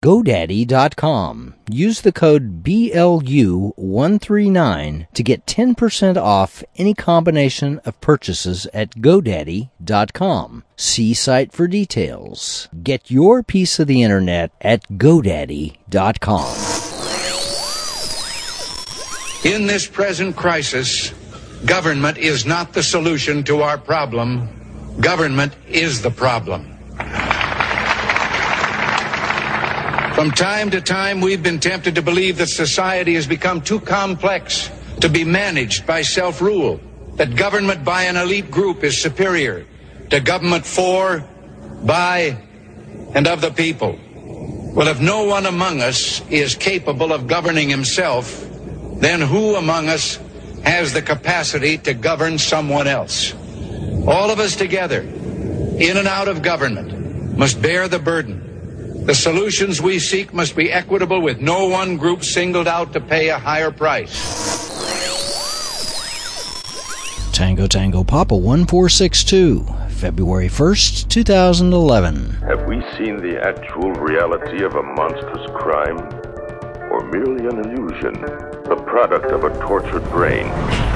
GoDaddy.com. Use the code BLU139 to get 10% off any combination of purchases at GoDaddy.com. See site for details. Get your piece of the internet at GoDaddy.com. In this present crisis, government is not the solution to our problem. Government is the problem. From time to time, we've been tempted to believe that society has become too complex to be managed by self-rule, that government by an elite group is superior to government for, by, and of the people. Well, if no one among us is capable of governing himself, then who among us has the capacity to govern someone else? All of us together, in and out of government, must bear the burden. The solutions we seek must be equitable, with no one group singled out to pay a higher price. Tango Tango Papa 1462, February 1st, 2011. Have we seen the actual reality of a monstrous crime? Or merely an illusion, the product of a tortured brain?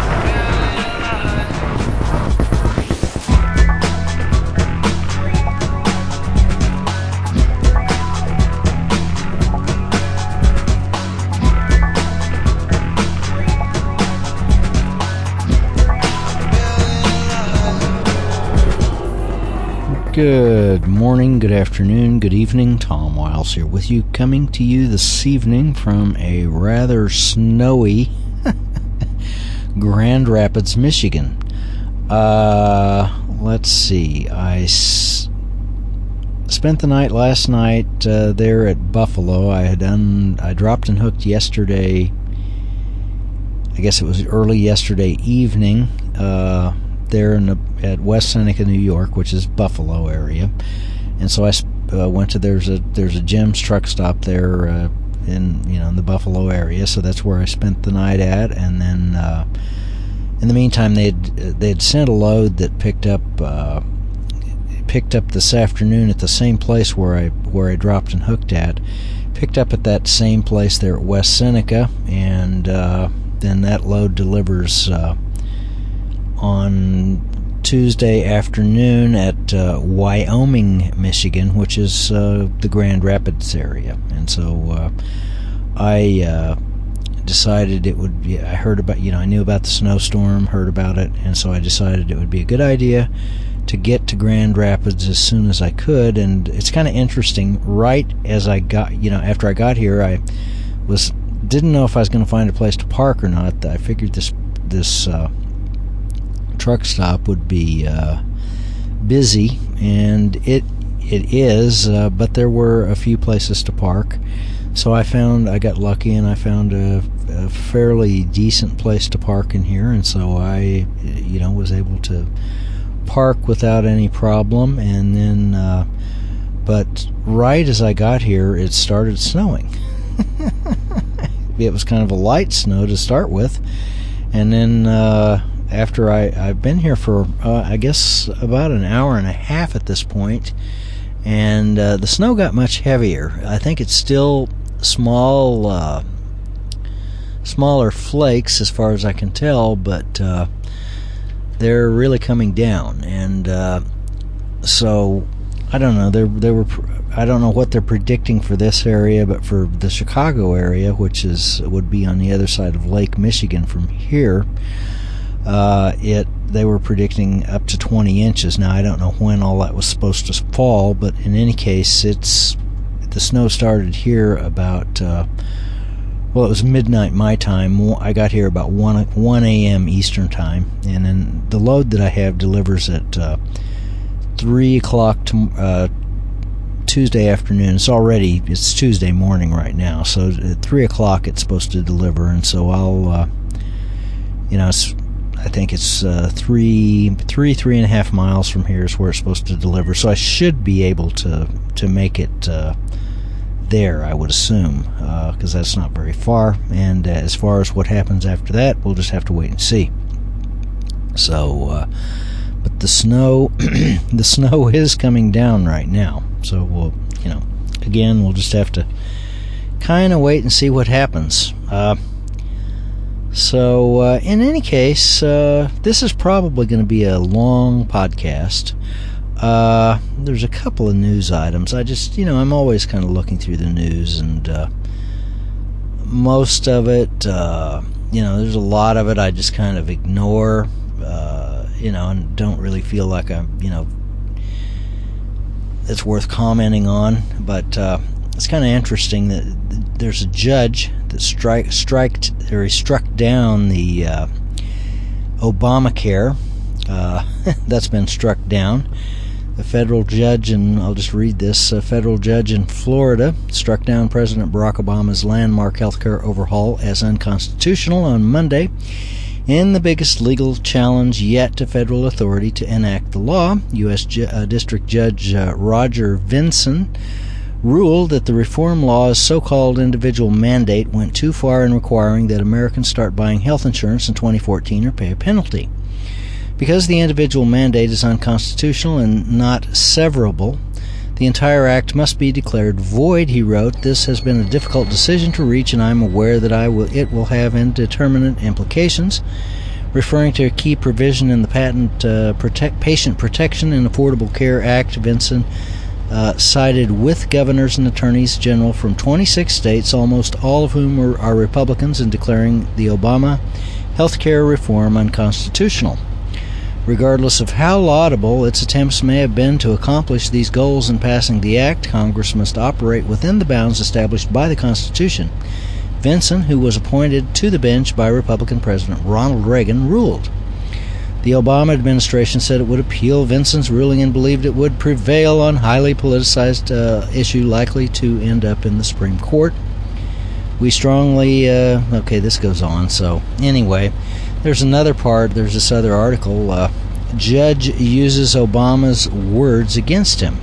Good morning, good afternoon, good evening. Tom Wiles here with you, coming to you this evening from a rather snowy Grand Rapids, Michigan. Let's see. I spent the night last night there at Buffalo. I dropped and hooked yesterday. I guess it was early yesterday evening. There at West Seneca, New York, which is Buffalo area, and so I went to there's a Jim's truck stop there in the Buffalo area, so that's where I spent the night at. And then in the meantime, they'd sent a load that picked up this afternoon at the same place where I dropped and hooked at. Picked up at that same place there at West Seneca, and then that load delivers on Tuesday afternoon at Wyoming, Michigan, which is the Grand Rapids area. And so I decided it would be, I heard about, I knew about the snowstorm, heard about it, and so I decided it would be a good idea to get to Grand Rapids as soon as I could. And it's kind of interesting, right as I got, after I got here, I didn't know if I was going to find a place to park or not. I figured this truck stop would be busy, and it is, but there were a few places to park. So I got lucky, and I found a fairly decent place to park in here, and so I was able to park without any problem. And then but right as I got here, it started snowing. It was kind of a light snow to start with, and then after I've been here for I guess about an hour and a half at this point, and the snow got much heavier. I think it's still smaller flakes as far as I can tell, but they're really coming down. And so I don't know. I don't know what they're predicting for this area, but for the Chicago area, which would be on the other side of Lake Michigan from here, they were predicting up to 20 inches. Now, I don't know when all that was supposed to fall, but in any case, the snow started here about, it was midnight my time. I got here about 1 a.m. Eastern time, and then the load that I have delivers at 3 o'clock Tuesday afternoon. It's Tuesday morning right now, so at 3 o'clock it's supposed to deliver, and so I'll, I think it's 3.5 miles from here is where it's supposed to deliver. So I should be able to make it there, I would assume, because that's not very far. And as far as what happens after that, we'll just have to wait and see. So, but the snow, the snow is coming down right now. So we'll, again, we'll just have to kind of wait and see what happens. So in any case, this is probably going to be a long podcast. There's a couple of news items. I just, I'm always kind of looking through the news, and most of it, there's a lot of it I just kind of ignore, and don't really feel like it's worth commenting on. But it's kind of interesting that there's a judge that struck down the Obamacare. That's been struck down. A federal judge, and I'll just read this, a federal judge in Florida struck down President Barack Obama's landmark healthcare overhaul as unconstitutional on Monday in the biggest legal challenge yet to federal authority to enact the law. U.S. District Judge Roger Vinson ruled that the reform law's so-called individual mandate went too far in requiring that Americans start buying health insurance in 2014 or pay a penalty. Because the individual mandate is unconstitutional and not severable, the entire act must be declared void, he wrote. This has been a difficult decision to reach, and I am aware that it will have indeterminate implications. Referring to a key provision in the Patient Protection and Affordable Care Act, Vinson sided with governors and attorneys general from 26 states, almost all of whom are Republicans, in declaring the Obama health care reform unconstitutional. Regardless of how laudable its attempts may have been to accomplish these goals in passing the act, Congress must operate within the bounds established by the Constitution. Vinson, who was appointed to the bench by Republican President Ronald Reagan, ruled. The Obama administration said it would appeal Vinson's ruling and believed it would prevail on highly politicized issue likely to end up in the Supreme Court. We strongly... this goes on. So, anyway, there's another part. There's this other article. Judge uses Obama's words against him.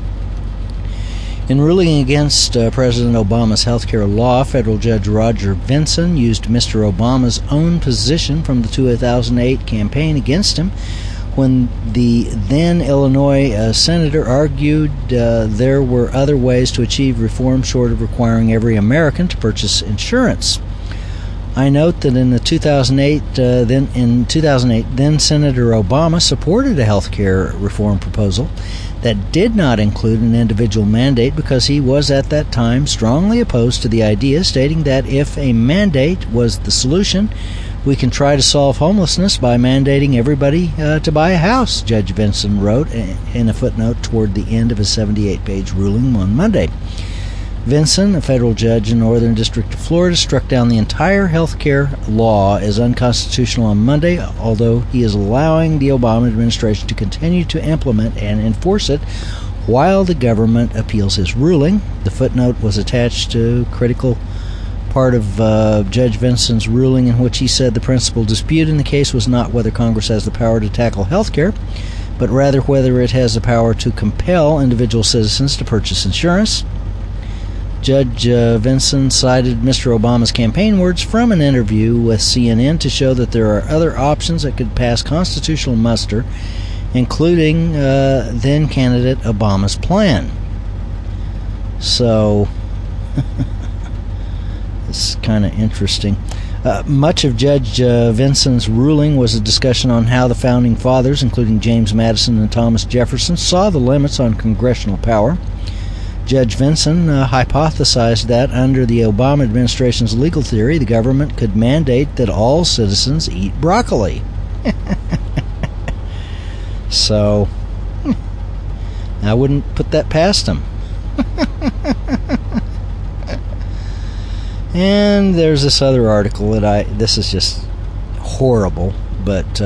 In ruling against President Obama's health care law, federal judge Roger Vinson used Mr. Obama's own position from the 2008 campaign against him when the then Illinois senator argued there were other ways to achieve reform short of requiring every American to purchase insurance. I note that in 2008, then Senator Obama supported a health care reform proposal that did not include an individual mandate because he was at that time strongly opposed to the idea, stating that if a mandate was the solution, we can try to solve homelessness by mandating everybody to buy a house, Judge Vinson wrote in a footnote toward the end of his 78-page ruling on Monday. Vinson, a federal judge in Northern District of Florida, struck down the entire health care law as unconstitutional on Monday, although he is allowing the Obama administration to continue to implement and enforce it while the government appeals his ruling. The footnote was attached to critical part of Judge Vinson's ruling in which he said the principal dispute in the case was not whether Congress has the power to tackle health care, but rather whether it has the power to compel individual citizens to purchase insurance. Judge Vinson cited Mr. Obama's campaign words from an interview with CNN to show that there are other options that could pass constitutional muster, including then-candidate Obama's plan. So, it's kind of interesting. Much of Judge Vinson's ruling was a discussion on how the Founding Fathers, including James Madison and Thomas Jefferson, saw the limits on congressional power. Judge Vinson hypothesized that under the Obama administration's legal theory, the government could mandate that all citizens eat broccoli. So, I wouldn't put that past him. And there's this other article that this is just horrible, but,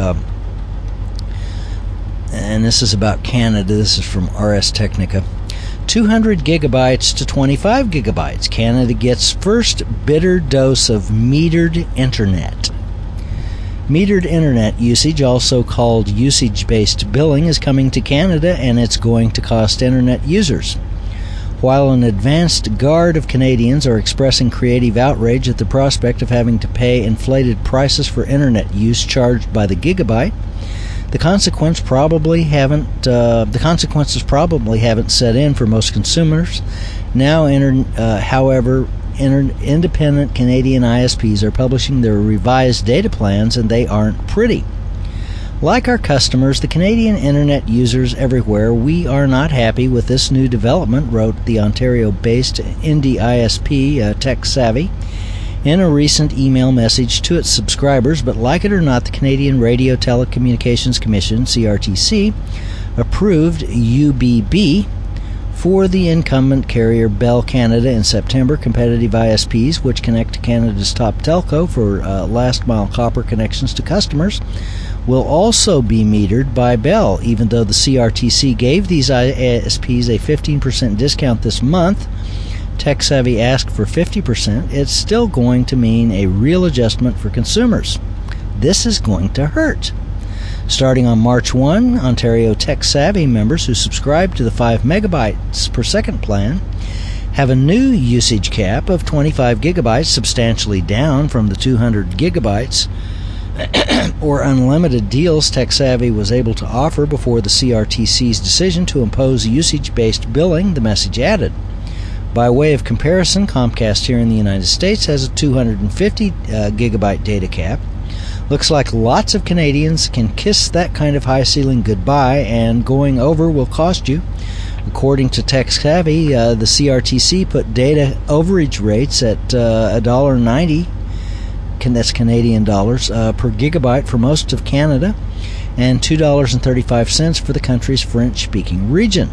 and this is about Canada. This is from Ars Technica. 200 gigabytes to 25 gigabytes. Canada gets first bitter dose of metered internet. Metered internet usage, also called usage-based billing, is coming to Canada, and it's going to cost internet users. While an advanced guard of Canadians are expressing creative outrage at the prospect of having to pay inflated prices for internet use charged by the gigabyte, the consequences probably haven't set in for most consumers, Now, however, independent Canadian ISPs are publishing their revised data plans, and they aren't pretty. Like our customers, the Canadian internet users everywhere, we are not happy with this new development, wrote the Ontario-based indie ISP TekSavvy in a recent email message to its subscribers. But like it or not, the Canadian Radio Telecommunications Commission, CRTC, approved UBB for the incumbent carrier Bell Canada in September. Competitive ISPs, which connect to Canada's top telco for last-mile copper connections to customers, will also be metered by Bell. Even though the CRTC gave these ISPs a 15% discount this month, TekSavvy asked for 50%, it's still going to mean a real adjustment for consumers. This is going to hurt. Starting on March 1, Ontario TekSavvy members who subscribe to the 5 megabytes per second plan have a new usage cap of 25 gigabytes, substantially down from the 200 gigabytes or unlimited deals TekSavvy was able to offer before the CRTC's decision to impose usage-based billing, the message added. By way of comparison, Comcast here in the United States has a 250 gigabyte data cap. Looks like lots of Canadians can kiss that kind of high ceiling goodbye, and going over will cost you. According to TekSavvy, the CRTC put data overage rates at $1.90, that's Canadian dollars, per gigabyte for most of Canada, and $2.35 for the country's French-speaking region.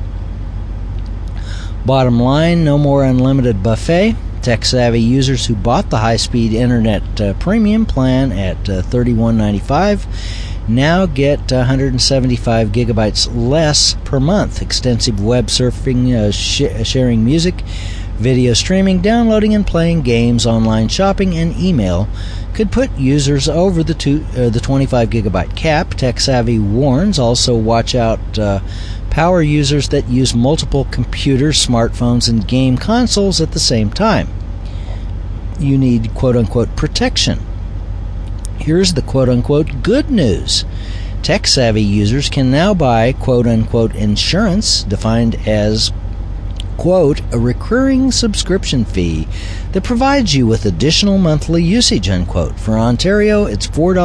Bottom line, no more unlimited buffet. TekSavvy users who bought the high-speed internet premium plan at $31.95 now get 175 gigabytes less per month. Extensive web surfing, sharing music, video streaming, downloading and playing games, online shopping, and email could put users over the 25 gigabyte cap. TekSavvy warns also watch out power users that use multiple computers, smartphones, and game consoles at the same time. You need quote-unquote protection. Here's the quote-unquote good news. TekSavvy users can now buy quote-unquote insurance, defined as quote, a recurring subscription fee that provides you with additional monthly usage, unquote. For Ontario, it's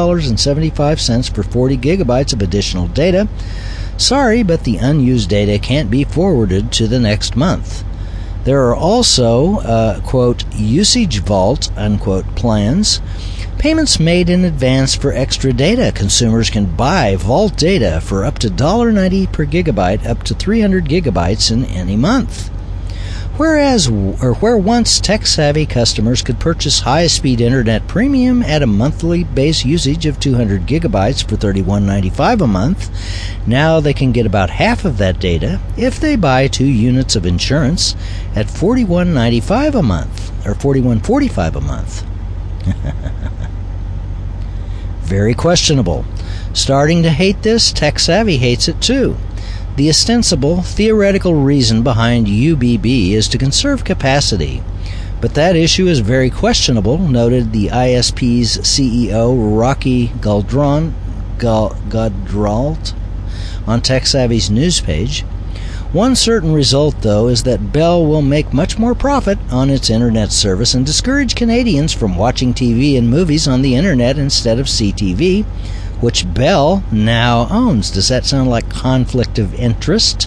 $4.75 for 40 gigabytes of additional data. Sorry, but the unused data can't be forwarded to the next month. There are also, quote, usage vault, unquote, plans. Payments made in advance for extra data. Consumers can buy vault data for up to $1.90 per gigabyte, up to 300 gigabytes in any month. Where once TekSavvy customers could purchase high-speed internet premium at a monthly base usage of 200 gigabytes for $31.95 a month, now they can get about half of that data if they buy 2 units of insurance at $41.95 a month, or $41.45 a month. Very questionable. Starting to hate this, TekSavvy hates it too. The ostensible, theoretical reason behind UBB is to conserve capacity, but that issue is very questionable, noted the ISP's CEO Rocky Gaudreault on TekSavvy's news page. One certain result, though, is that Bell will make much more profit on its internet service and discourage Canadians from watching TV and movies on the internet instead of CTV, which Bell now owns. Does that sound like conflict of interest?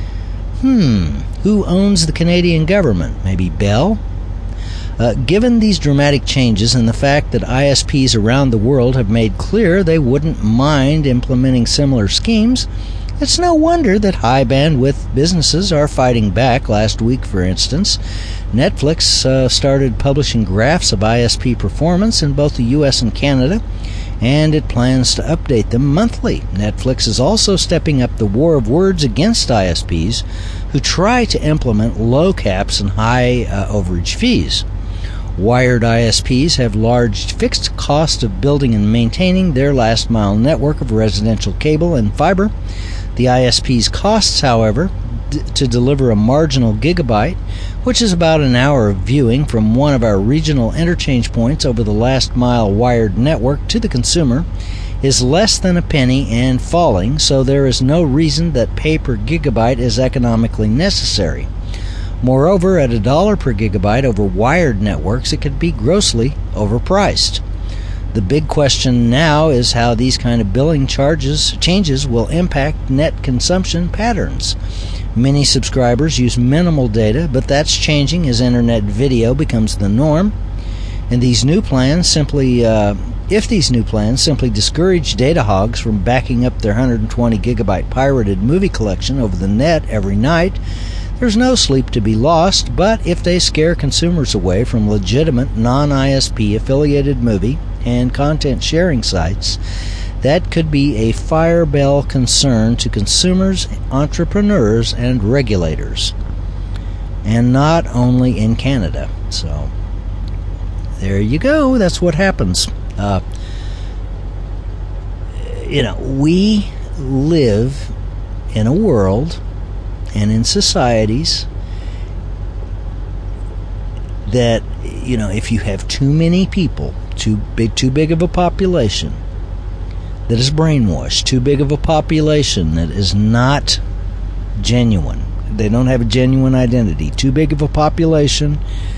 Who owns the Canadian government? Maybe Bell? Given these dramatic changes and the fact that ISPs around the world have made clear they wouldn't mind implementing similar schemes, it's no wonder that high-bandwidth businesses are fighting back. Last week, for instance, Netflix started publishing graphs of ISP performance in both the U.S. and Canada, and it plans to update them monthly. Netflix is also stepping up the war of words against ISPs who try to implement low caps and high overage fees. Wired ISPs have large fixed cost of building and maintaining their last-mile network of residential cable and fiber. The ISP's costs, however, to deliver a marginal gigabyte, which is about an hour of viewing from one of our regional interchange points over the last-mile wired network to the consumer, is less than a penny and falling, so there is no reason that pay per gigabyte is economically necessary. Moreover, at $1 per gigabyte over wired networks, it could be grossly overpriced. The big question now is how these kind of billing changes will impact net consumption patterns. Many subscribers use minimal data, but that's changing as internet video becomes the norm. And these new plans if these new plans simply discourage data hogs from backing up their 120 gigabyte pirated movie collection over the net every night, there's no sleep to be lost. But if they scare consumers away from legitimate non-ISP affiliated movie and content sharing sites, that could be a fire bell concern to consumers, entrepreneurs, and regulators. And not only in Canada. So, there you go. That's what happens. We live in a world and in societies that, if you have too many people, too big of a population that is brainwashed, too big of a population that is not genuine, they don't have a genuine identity, too big of a population,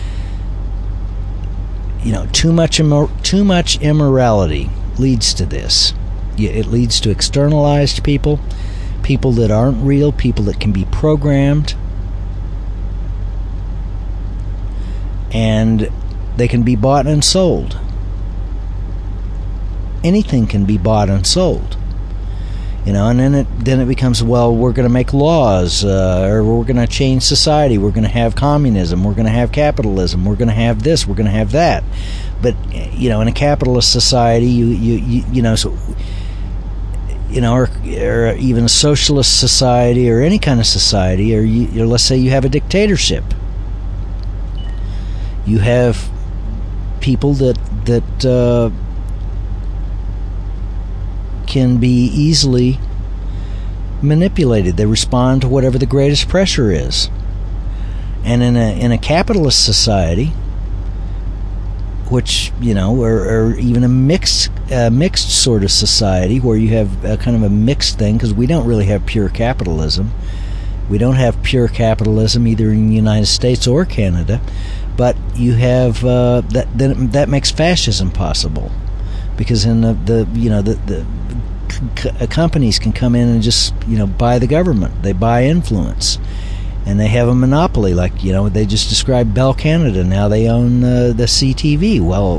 too much immorality leads to this. It leads to externalized people that aren't real, people that can be programmed, and they can be bought and sold. Anything can be bought and sold, and then it becomes, well, we're going to make laws, or we're going to change society. We're going to have communism. We're going to have capitalism. We're going to have this. We're going to have that. But in a capitalist society, or even a socialist society, or any kind of society, or let's say you have a dictatorship. You have people that can be easily manipulated. They respond to whatever the greatest pressure is. And in a capitalist society, which or even a mixed sort of society where you have a kind of a mixed thing, because we don't really have pure capitalism. We don't have pure capitalism either in the United States or Canada, but you have that makes fascism possible, because in the companies can come in and just buy the government. They buy influence, and they have a monopoly. Like they just described Bell Canada. Now they own the CTV. Well,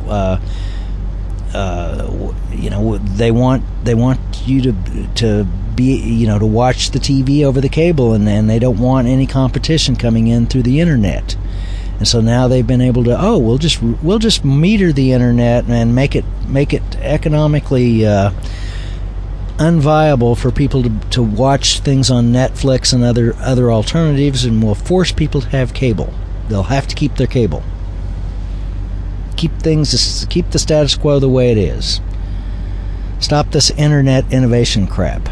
they want you to be to watch the TV over the cable, and they don't want any competition coming in through the internet. And so now they've been able to we'll just meter the internet and make it economically unviable for people to watch things on Netflix and other alternatives, and we'll force people to have cable. They'll have to keep their cable. Keep the status quo the way it is. Stop this internet innovation crap.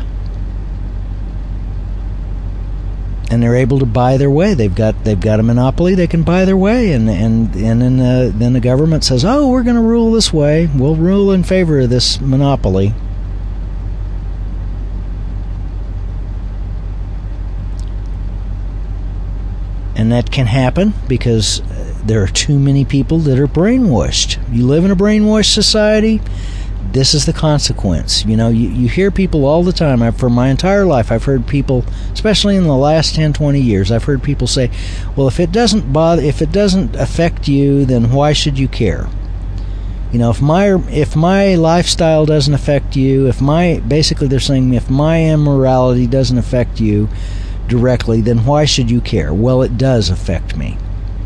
And they're able to buy their way. They've got a monopoly. They can buy their way, and then the government says, "Oh, we're going to rule this way. We'll rule in favor of this monopoly." And that can happen because there are too many people that are brainwashed. You live in a brainwashed society, this is the consequence. You hear people all the time. For my entire life, I've heard people, especially in the last 10, 20 years, I've heard people say, well, if it doesn't affect you, then why should you care? If my lifestyle doesn't affect you, basically they're saying, if my immorality doesn't affect you directly, then why should you care? Well, it does affect me.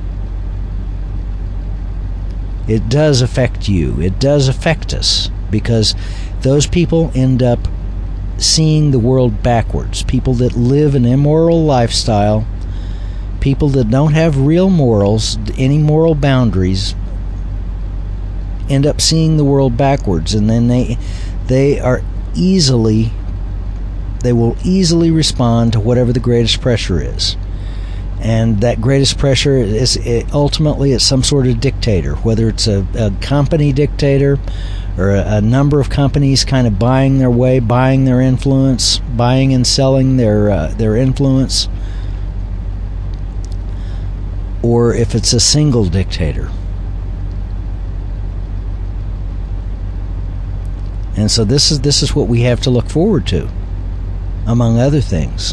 It does affect you. It does affect us, because those people end up seeing the world backwards. People that live an immoral lifestyle, people that don't have real morals, any moral boundaries, end up seeing the world backwards, and then they will easily respond to whatever the greatest pressure is. And that greatest pressure is ultimately it's some sort of dictator, whether it's a company dictator or a number of companies kind of buying their way, buying their influence, buying and selling their influence. or if it's a single dictator. And so this is what we have to look forward to, among other things.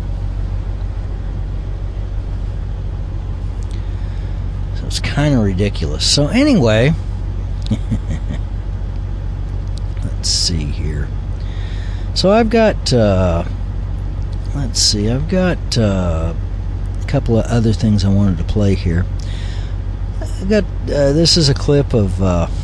So it's kind of ridiculous. So anyway, let's see here. So I've got, I've got a couple of other things I wanted to play here. I've got, this is a clip of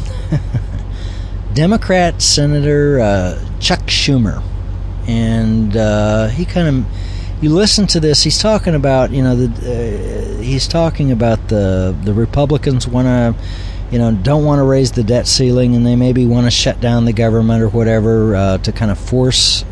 Democrat Senator Chuck Schumer, and he kind of, you listen to this, he's talking about, he's talking about the Republicans want to, don't want to raise the debt ceiling, and they maybe want to shut down the government or whatever to kind of force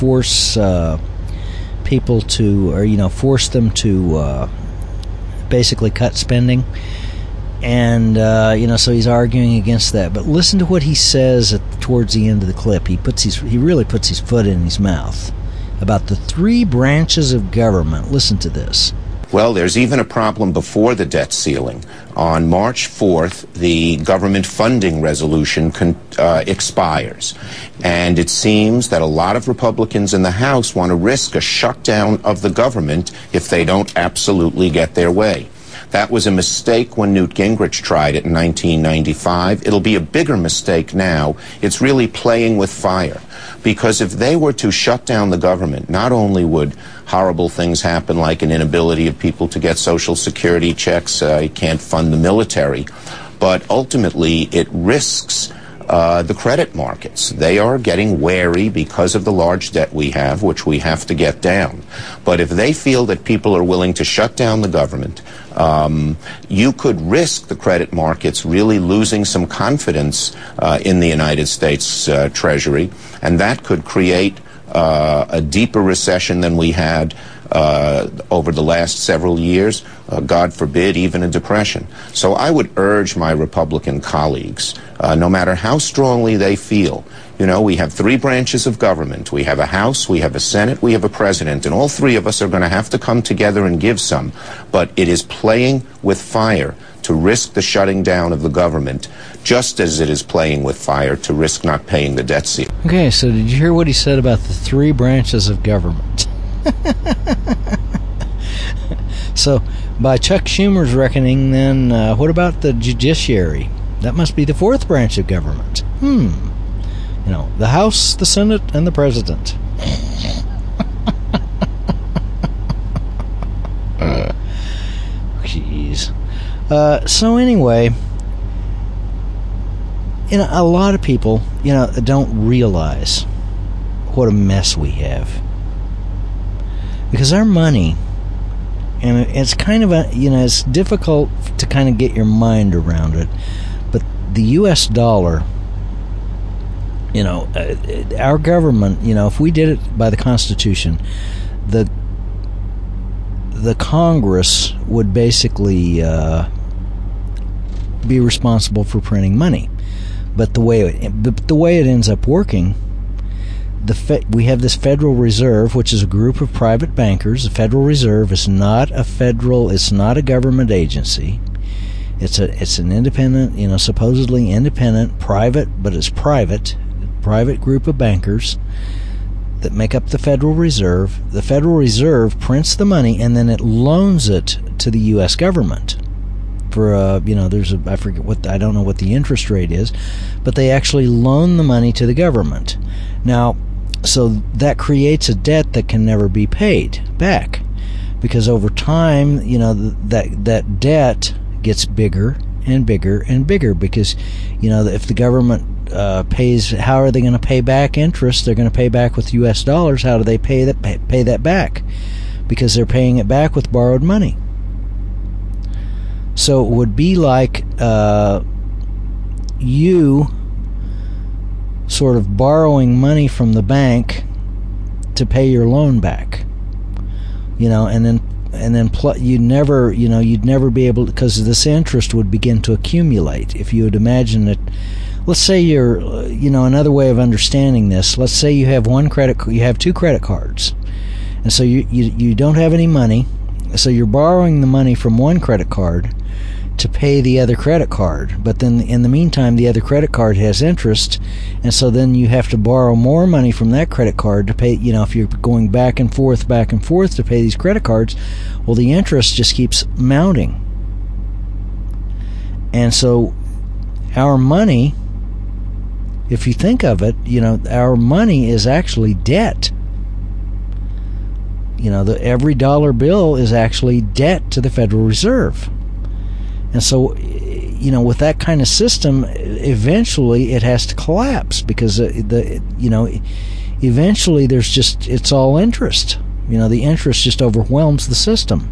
people to, or force them to basically cut spending. And so he's arguing against that. But listen to what he says towards the end of the clip. He really puts his foot in his mouth about the three branches of government. Listen to this. Well, there's even a problem before the debt ceiling. On March 4th, the government funding resolution expires. And it seems that a lot of Republicans in the House want to risk a shutdown of the government if they don't absolutely get their way. That was a mistake when Newt Gingrich tried it in 1995. It'll be a bigger mistake now. It's really playing with fire. Because if they were to shut down the government, not only would horrible things happen like an inability of people to get Social Security checks, you can't fund the military, but ultimately it risks the credit markets. They are getting wary because of the large debt we have, which we have to get down. But if they feel that people are willing to shut down the government, you could risk the credit markets really losing some confidence in the United States Treasury, and that could create a deeper recession than we had over the last several years, God forbid, even a depression. So I would urge my Republican colleagues, no matter how strongly they feel, we have three branches of government. We have a House, we have a Senate, we have a President, and all three of us are going to have to come together and give some. But it is playing with fire to risk the shutting down of the government, just as it is playing with fire to risk not paying the debt ceiling. Okay, so did you hear what he said about the three branches of government? So, by Chuck Schumer's reckoning, then, what about the judiciary? That must be the fourth branch of government. The House, the Senate, and the President. Jeez. So anyway, a lot of people, don't realize what a mess we have. Because our money, and it's kind of it's difficult to kind of get your mind around it, but the U.S. dollar, our government, if we did it by the Constitution, the Congress would basically be responsible for printing money. But the way it ends up working, we have this Federal Reserve, which is a group of private bankers. The Federal Reserve is not it's not a government agency. It's an independent, supposedly independent, private, but it's private group of bankers that make up the Federal Reserve. The Federal Reserve prints the money and then it loans it to the U.S. government. For I don't know what the interest rate is, but they actually loan the money to the government. Now, so that creates a debt that can never be paid back, because over time, that debt gets bigger and bigger and bigger, because, if the government pays, how are they going to pay back interest? They're going to pay back with U.S. dollars. How do they pay that back? Because they're paying it back with borrowed money. So it would be like you sort of borrowing money from the bank to pay your loan back, and then you'd never be able to, because this interest would begin to accumulate. If you would imagine that, let's say you're, another way of understanding this, let's say you have two credit cards, and so you don't have any money. So you're borrowing the money from one credit card to pay the other credit card, but then in the meantime the other credit card has interest, and so then you have to borrow more money from that credit card to pay, if you're going back and forth to pay these credit cards, well, the interest just keeps mounting. And so our money, if you think of it, our money is actually debt. Every dollar bill is actually debt to the Federal Reserve. And so, with that kind of system, eventually it has to collapse because eventually it's all interest. The interest just overwhelms the system.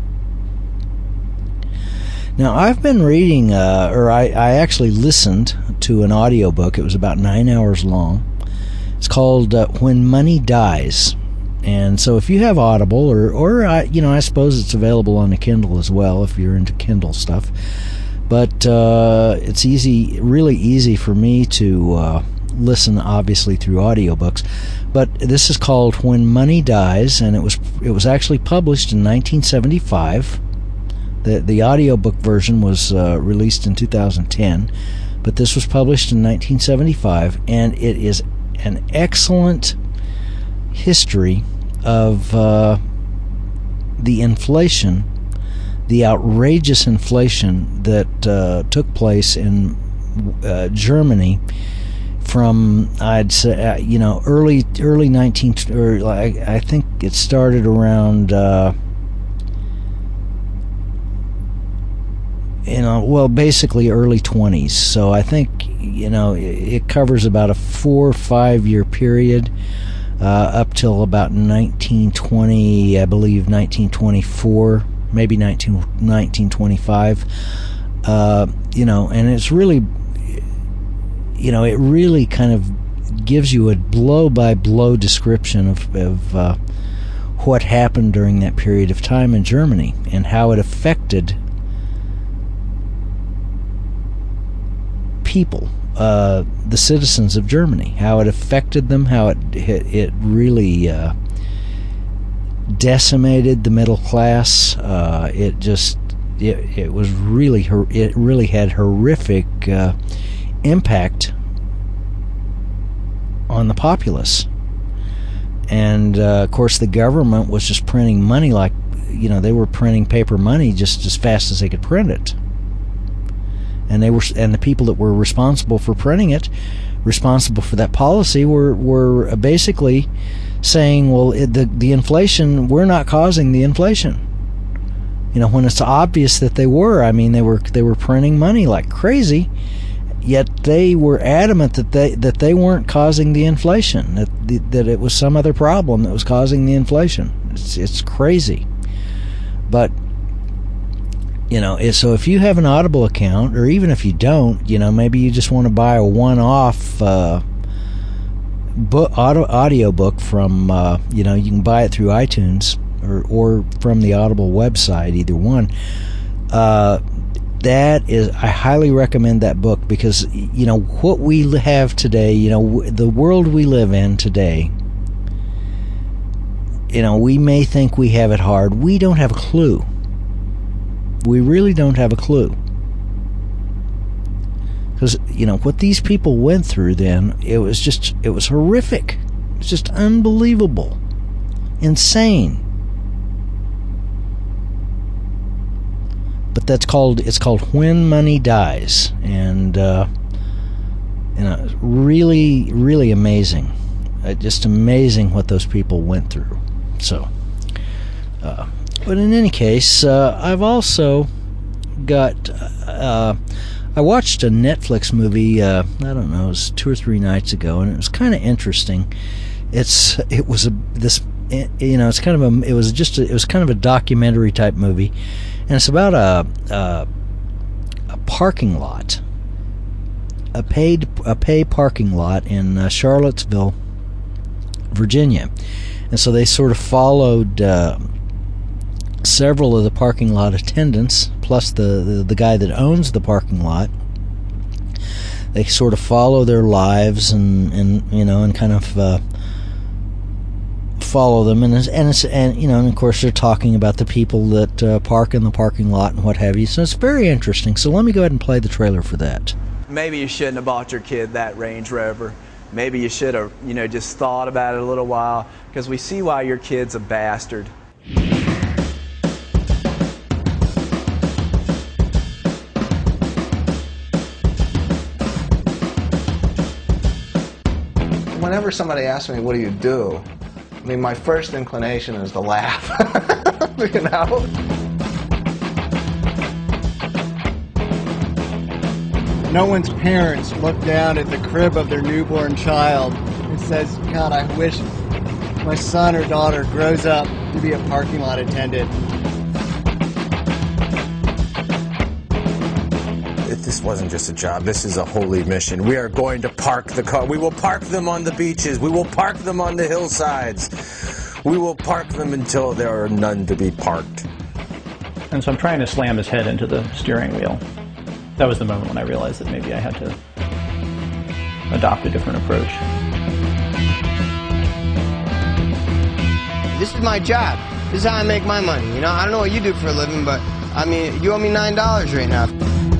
Now, I've been reading, I actually listened to an audiobook. It was about 9 hours long. It's called When Money Dies. And so if you have Audible, or I suppose it's available on the Kindle as well if you're into Kindle stuff. But it's really easy for me to listen, obviously, through audiobooks. But this is called When Money Dies, and it was actually published in 1975. The audiobook version was released in 2010, but this was published in 1975, and it is an excellent history of the inflation, the outrageous inflation that took place in Germany from, I'd say, early 19, or I think it started around basically early 20s. So I think it covers about a 4 or 5 year period. Up till about 1920, I believe 1924, maybe 1925. And it's really, it really kind of gives you a blow-by-blow description of what happened during that period of time in Germany and how it affected people. The citizens of Germany, how it affected them, how it really decimated the middle class. It really had horrific impact on the populace. And of course, the government was just printing money like, they were printing paper money just as fast as they could print it. And the people that were responsible for printing it, responsible for that policy, were basically saying, well, the inflation, we're not causing the inflation. When it's obvious that they were. I mean, they were printing money like crazy, yet they were adamant that they weren't causing the inflation, that it was some other problem that was causing the inflation. It's crazy, but. So if you have an Audible account, or even if you don't, maybe you just want to buy a one-off audiobook from, you can buy it through iTunes or from the Audible website, either one. I highly recommend that book because, what we have today, the world we live in today, we may think we have it hard. We don't have a clue. We really don't have a clue. Because, what these people went through then, it was horrific. It was just unbelievable. Insane. But it's called When Money Dies. And, really, really amazing. Just amazing what those people went through. So, but in any case, I've also got. I watched a Netflix movie. I don't know, it was 2 or 3 nights ago, and it was kind of interesting. It was kind of a documentary type movie, and it's about a parking lot, a pay parking lot in Charlottesville, Virginia, and so they sort of followed. Several of the parking lot attendants, plus the guy that owns the parking lot, they sort of follow their lives and kind of follow them, and of course they're talking about the people that park in the parking lot and what have you. So it's very interesting. So let me go ahead and play the trailer for that. Maybe you shouldn't have bought your kid that Range Rover. Maybe you should have, just thought about it a little while, because we see why your kid's a bastard. Whenever somebody asks me, what do you do? I mean, my first inclination is to laugh, you know? No one's parents look down at the crib of their newborn child and says, God, I wish my son or daughter grows up to be a parking lot attendant. This wasn't just a job. This is a holy mission. We are going to park the car. We will park them on the beaches. We will park them on the hillsides. We will park them until there are none to be parked. And so I'm trying to slam his head into the steering wheel. That was the moment when I realized that maybe I had to adopt a different approach. This is my job. This is how I make my money. I don't know what you do for a living, but I mean, you owe me $9 right now.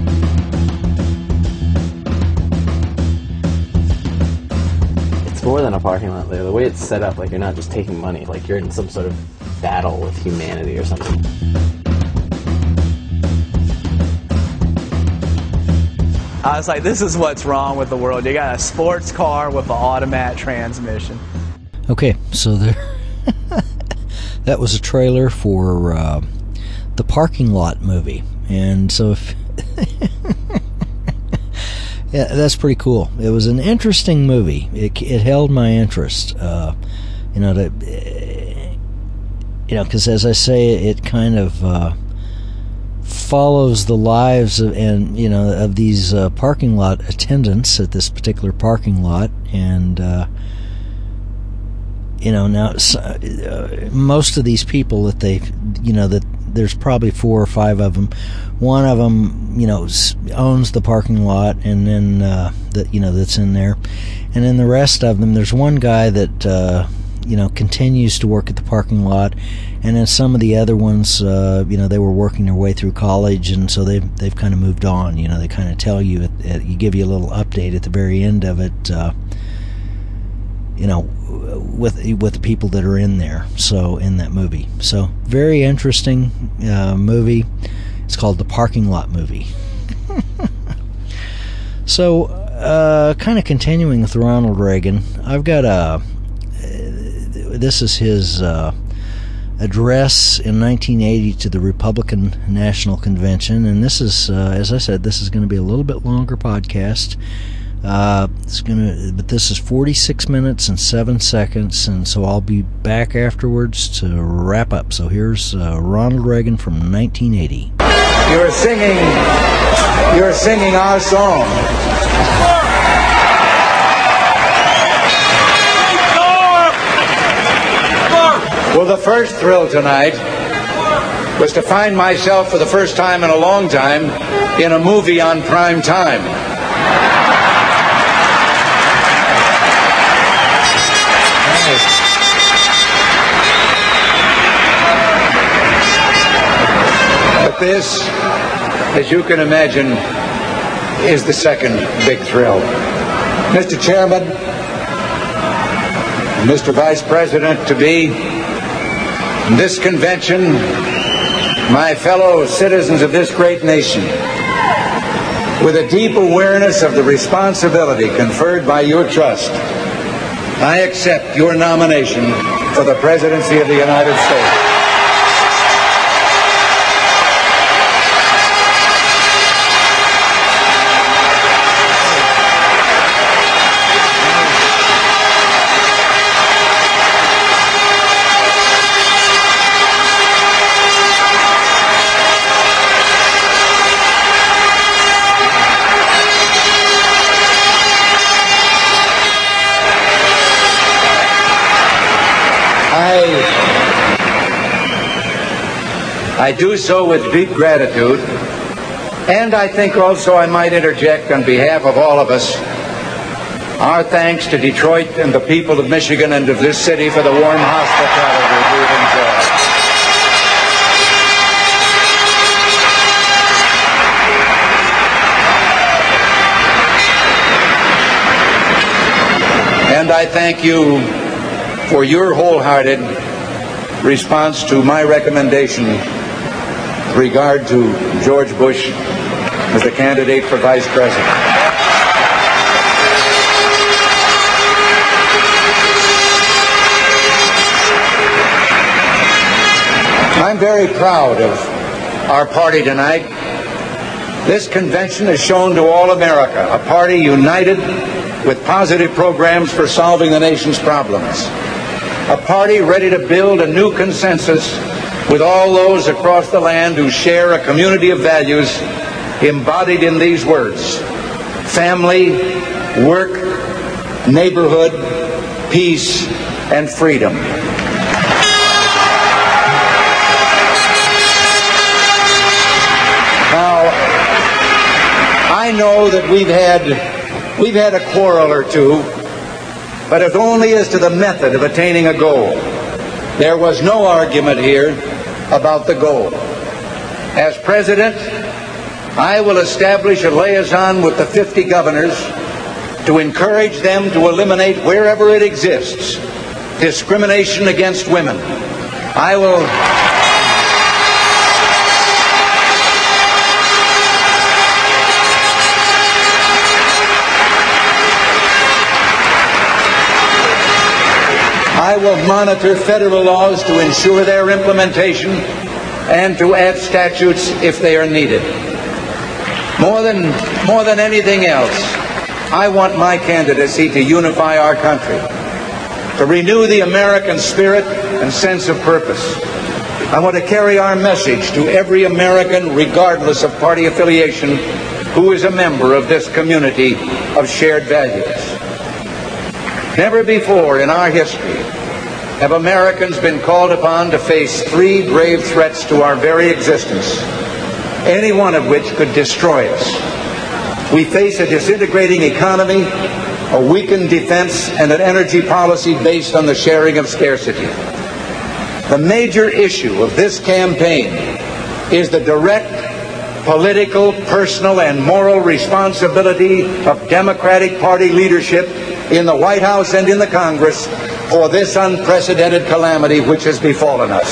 It's more than a parking lot, Leo. The way it's set up, like you're not just taking money, like you're in some sort of battle with humanity or something. I was like, this is what's wrong with the world. You got a sports car with an automatic transmission. Okay, so there, that was a trailer for the Parking Lot movie, and so if yeah, that's pretty cool. It was an interesting movie. It held my interest, because as I say, it kind of follows the lives of these parking lot attendants at this particular parking lot, and now most of these people that that there's probably 4 or 5 of them. One of them, owns the parking lot, and then that's in there, and then the rest of them, there's one guy that continues to work at the parking lot, and then some of the other ones, they were working their way through college, and so they've kind of moved on. They kind of tell you, you give you a little update at the very end of it, with the people that are in there. So in that movie, so very interesting movie. It's called The Parking Lot Movie. So kind of continuing with Ronald Reagan, I've got this is his address in 1980 to the Republican National Convention, and this is, as I said, this is going to be a little bit longer podcast. But this is 46 minutes and 7 seconds, and so I'll be back afterwards to wrap up. So here's Ronald Reagan from 1980. You're singing our song. Well, the first thrill tonight was to find myself for the first time in a long time in a movie on prime time. But this, as you can imagine, is the second big thrill. Mr. Chairman, Mr. Vice President-to-be, this convention, my fellow citizens of this great nation, with a deep awareness of the responsibility conferred by your trust, I accept your nomination for the presidency of the United States. I do so with deep gratitude, and I think also I might interject on behalf of all of us Our thanks to Detroit and the people of Michigan and of this city for the warm hospitality we've enjoyed. And I thank you for your wholehearted response to my recommendation with regard to George Bush as the candidate for Vice President. I'm very proud of our party tonight. This convention has shown to all America a party united with positive programs for solving the nation's problems. A party ready to build a new consensus with all those across the land who share a community of values embodied in these words: family, work, neighborhood, peace, and freedom. Now, I know that we've had a quarrel or two, but if only as to the method of attaining a goal. There was no argument here about the goal. As president, I will establish a liaison with the 50 governors to encourage them to eliminate, wherever it exists, discrimination against women. I will monitor federal laws to ensure their implementation and to add statutes if they are needed. More than anything else, I want my candidacy to unify our country, to renew the American spirit and sense of purpose. I want to carry our message to every American, regardless of party affiliation, who is a member of this community of shared values. Never before in our history have Americans been called upon to face three grave threats to our very existence, any one of which could destroy us. We face a disintegrating economy, a weakened defense, and an energy policy based on the sharing of scarcity. The major issue of this campaign is the direct political, personal, and moral responsibility of Democratic Party leadership in the White House and in the Congress for this unprecedented calamity which has befallen us.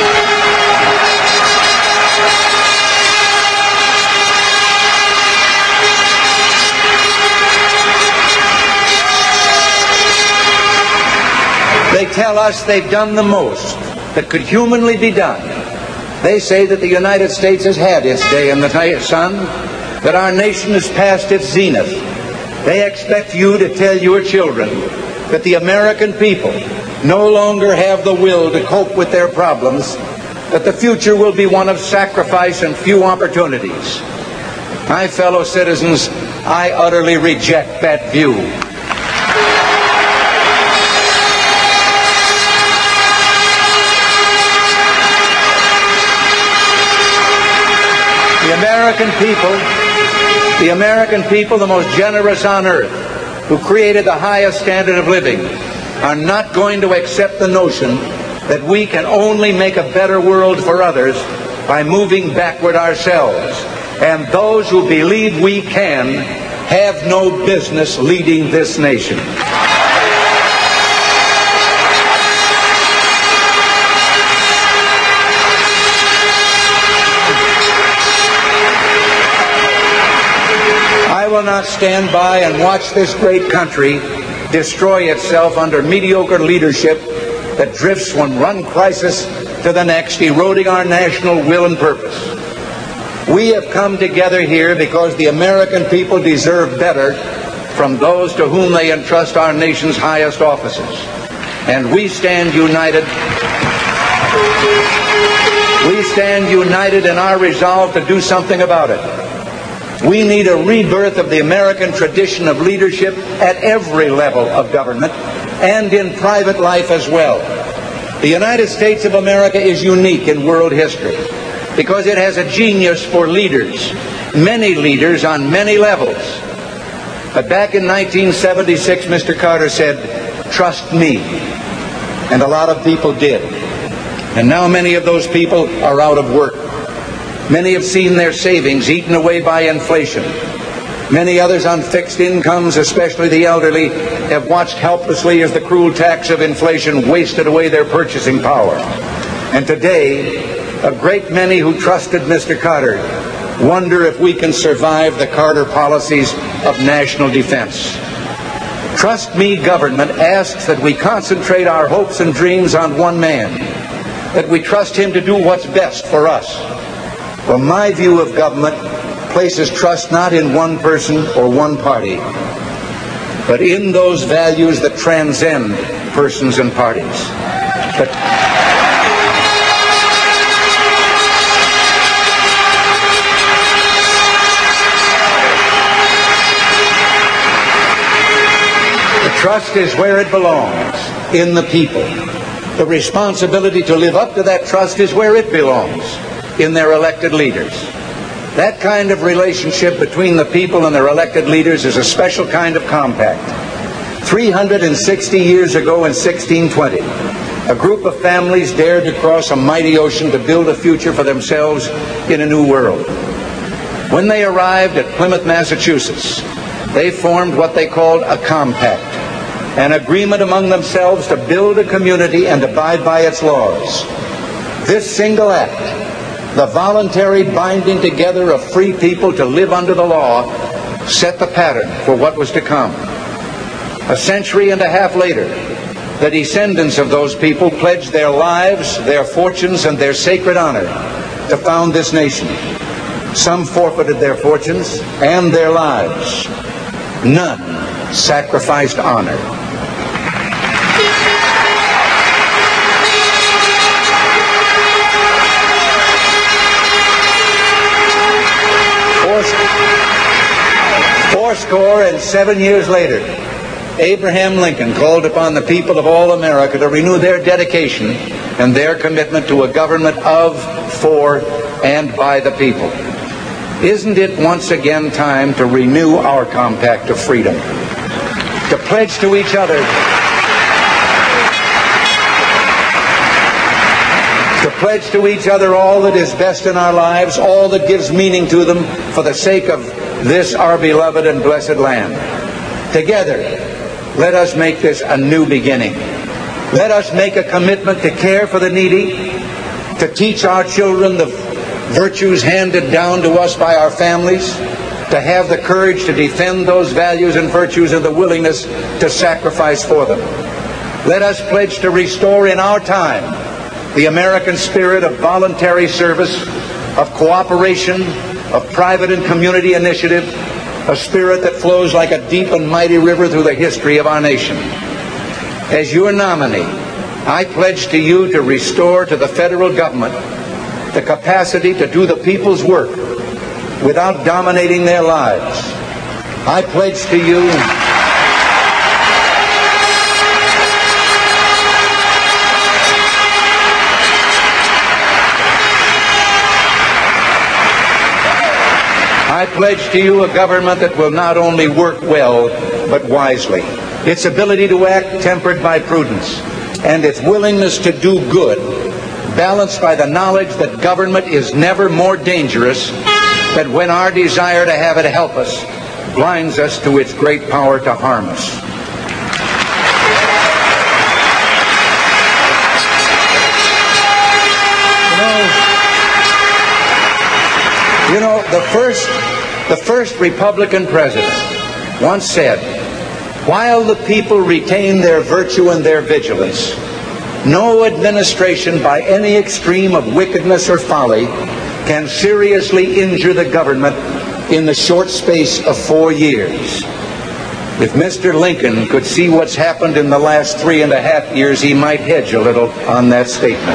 They tell us they've done the most that could humanly be done. They say that the United States has had its day in the sun, that our nation has passed its zenith. They expect you to tell your children that the American people no longer have the will to cope with their problems, that the future will be one of sacrifice and few opportunities. My fellow citizens, I utterly reject that view. The American people, the most generous on earth, who created the highest standard of living, are not going to accept the notion that we can only make a better world for others by moving backward ourselves. And those who believe we can have no business leading this nation. I will not stand by and watch this great country destroy itself under mediocre leadership that drifts from one crisis to the next, eroding our national will and purpose. We have come together here because the American people deserve better from those to whom they entrust our nation's highest offices. And we stand united. We stand united in our resolve to do something about it. We need a rebirth of the American tradition of leadership at every level of government and in private life as well. The United States of America is unique in world history because it has a genius for leaders, many leaders on many levels. But back in 1976, Mr. Carter said, "Trust me." And a lot of people did. And now many of those people are out of work. Many have seen their savings eaten away by inflation. Many others on fixed incomes, especially the elderly, have watched helplessly as the cruel tax of inflation wasted away their purchasing power. And today, a great many who trusted Mr. Carter wonder if we can survive the Carter policies of national defense. Trust Me government asks that we concentrate our hopes and dreams on one man, that we trust him to do what's best for us. Well, my view of government places trust not in one person or one party, but in those values that transcend persons and parties. The trust is where it belongs, in the people. The responsibility to live up to that trust is where it belongs, in their elected leaders. That kind of relationship between the people and their elected leaders is a special kind of compact. 360 years ago in 1620, a group of families dared to cross a mighty ocean to build a future for themselves in a new world. When they arrived at Plymouth, Massachusetts, they formed what they called a compact, an agreement among themselves to build a community and abide by its laws. This single act, the voluntary binding together of free people to live under the law, set the pattern for what was to come. A century and a half later, the descendants of those people pledged their lives, their fortunes, and their sacred honor to found this nation. Some forfeited their fortunes and their lives. None sacrificed honor. Fourscore and 7 years later, Abraham Lincoln called upon the people of all America to renew their dedication and their commitment to a government of, for, and by the people. Isn't it once again time to renew our compact of freedom? To pledge to each other, all that is best in our lives, all that gives meaning to them, for the sake of this our beloved and blessed land. Together, let us make this a new beginning. Let us make a commitment to care for the needy, to teach our children the virtues handed down to us by our families, to have the courage to defend those values and virtues and the willingness to sacrifice for them. Let us pledge to restore in our time the American spirit of voluntary service, of cooperation, of private and community initiative, a spirit that flows like a deep and mighty river through the history of our nation. As your nominee, I pledge to you to restore to the federal government the capacity to do the people's work without dominating their lives. I pledge to you a government that will not only work well, but wisely. Its ability to act tempered by prudence, and its willingness to do good, balanced by the knowledge that government is never more dangerous than when our desire to have it help us blinds us to its great power to harm us. You know, the first Republican president once said, "While the people retain their virtue and their vigilance, no administration by any extreme of wickedness or folly can seriously injure the government in the short space of 4 years." If Mr. Lincoln could see what's happened in the last 3.5 years, he might hedge a little on that statement.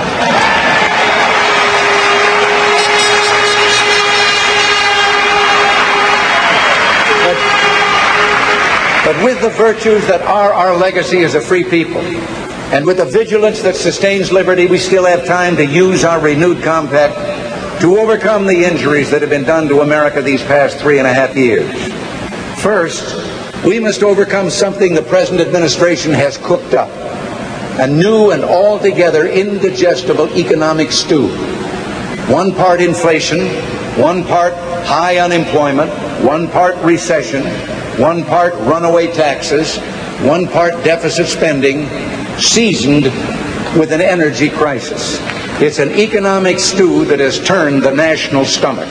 But with the virtues that are our legacy as a free people, and with the vigilance that sustains liberty, we still have time to use our renewed compact to overcome the injuries that have been done to America these past 3.5 years. First, We must overcome something the present administration has cooked up, a new and altogether indigestible economic stew. One part inflation, one part high unemployment, one part recession, one part runaway taxes, one part deficit spending, seasoned with an energy crisis. It's an economic stew that has turned the national stomach.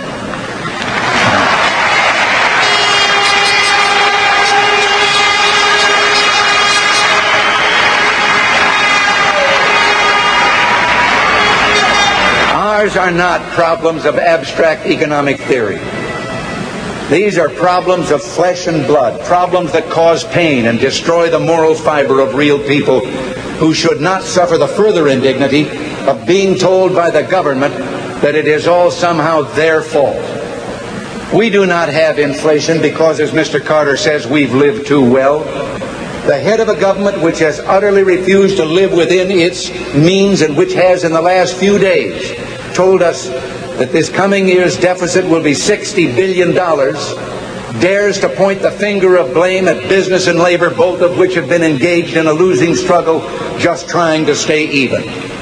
Ours are not problems of abstract economic theory. These are problems of flesh and blood, problems that cause pain and destroy the moral fiber of real people who should not suffer the further indignity of being told by the government that it is all somehow their fault. We do not have inflation because, as Mr. Carter says, we've lived too well. The head of a government which has utterly refused to live within its means and which has in the last few days told us that this coming year's deficit will be $60 billion, dares to point the finger of blame at business and labor, both of which have been engaged in a losing struggle, just trying to stay even.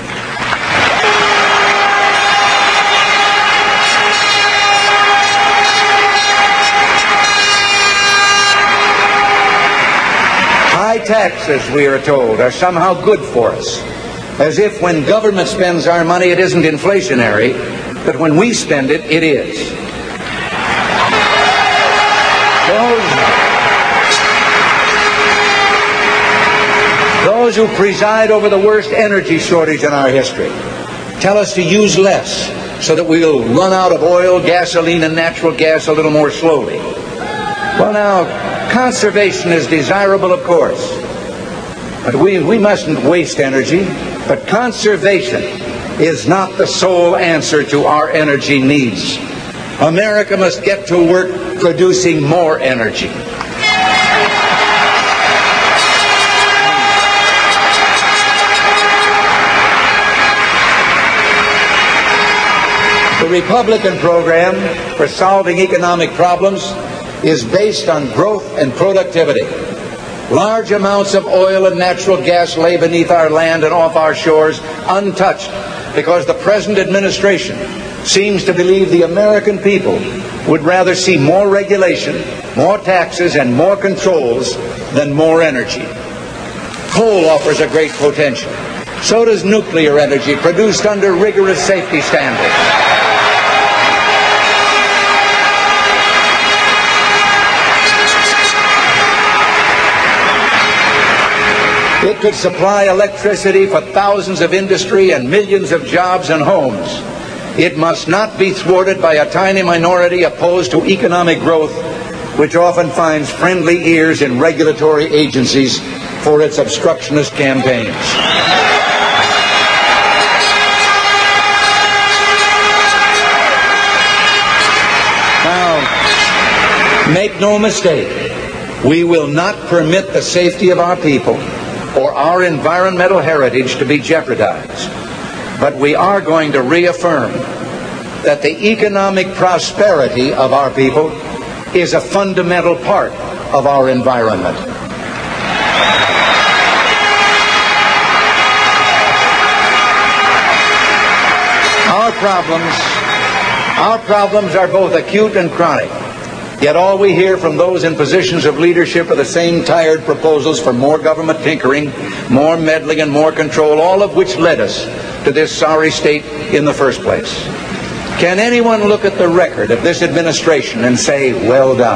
High taxes, we are told, are somehow good for us, as if when government spends our money it isn't inflationary, but when we spend it, it is. Those who preside over the worst energy shortage in our history tell us to use less so that we'll run out of oil, gasoline, and natural gas a little more slowly. Well, now, conservation is desirable, of course, but we mustn't waste energy. But conservation is not the sole answer to our energy needs. America must get to work producing more energy. The Republican program for solving economic problems is based on growth and productivity. Large amounts of oil and natural gas lay beneath our land and off our shores untouched because the present administration seems to believe the American people would rather see more regulation, more taxes, and more controls than more energy. Coal offers a great potential. So does nuclear energy, produced under rigorous safety standards. It could supply electricity for thousands of industry and millions of jobs and homes. It must not be thwarted by a tiny minority opposed to economic growth, which often finds friendly ears in regulatory agencies for its obstructionist campaigns. Now, make no mistake, we will not permit the safety of our people or our environmental heritage to be jeopardized. But we are going to reaffirm that the economic prosperity of our people is a fundamental part of our environment. Our problems are both acute and chronic. Yet all we hear from those in positions of leadership are the same tired proposals for more government tinkering, more meddling, and more control, all of which led us to this sorry state in the first place. Can anyone look at the record of this administration and say, well done?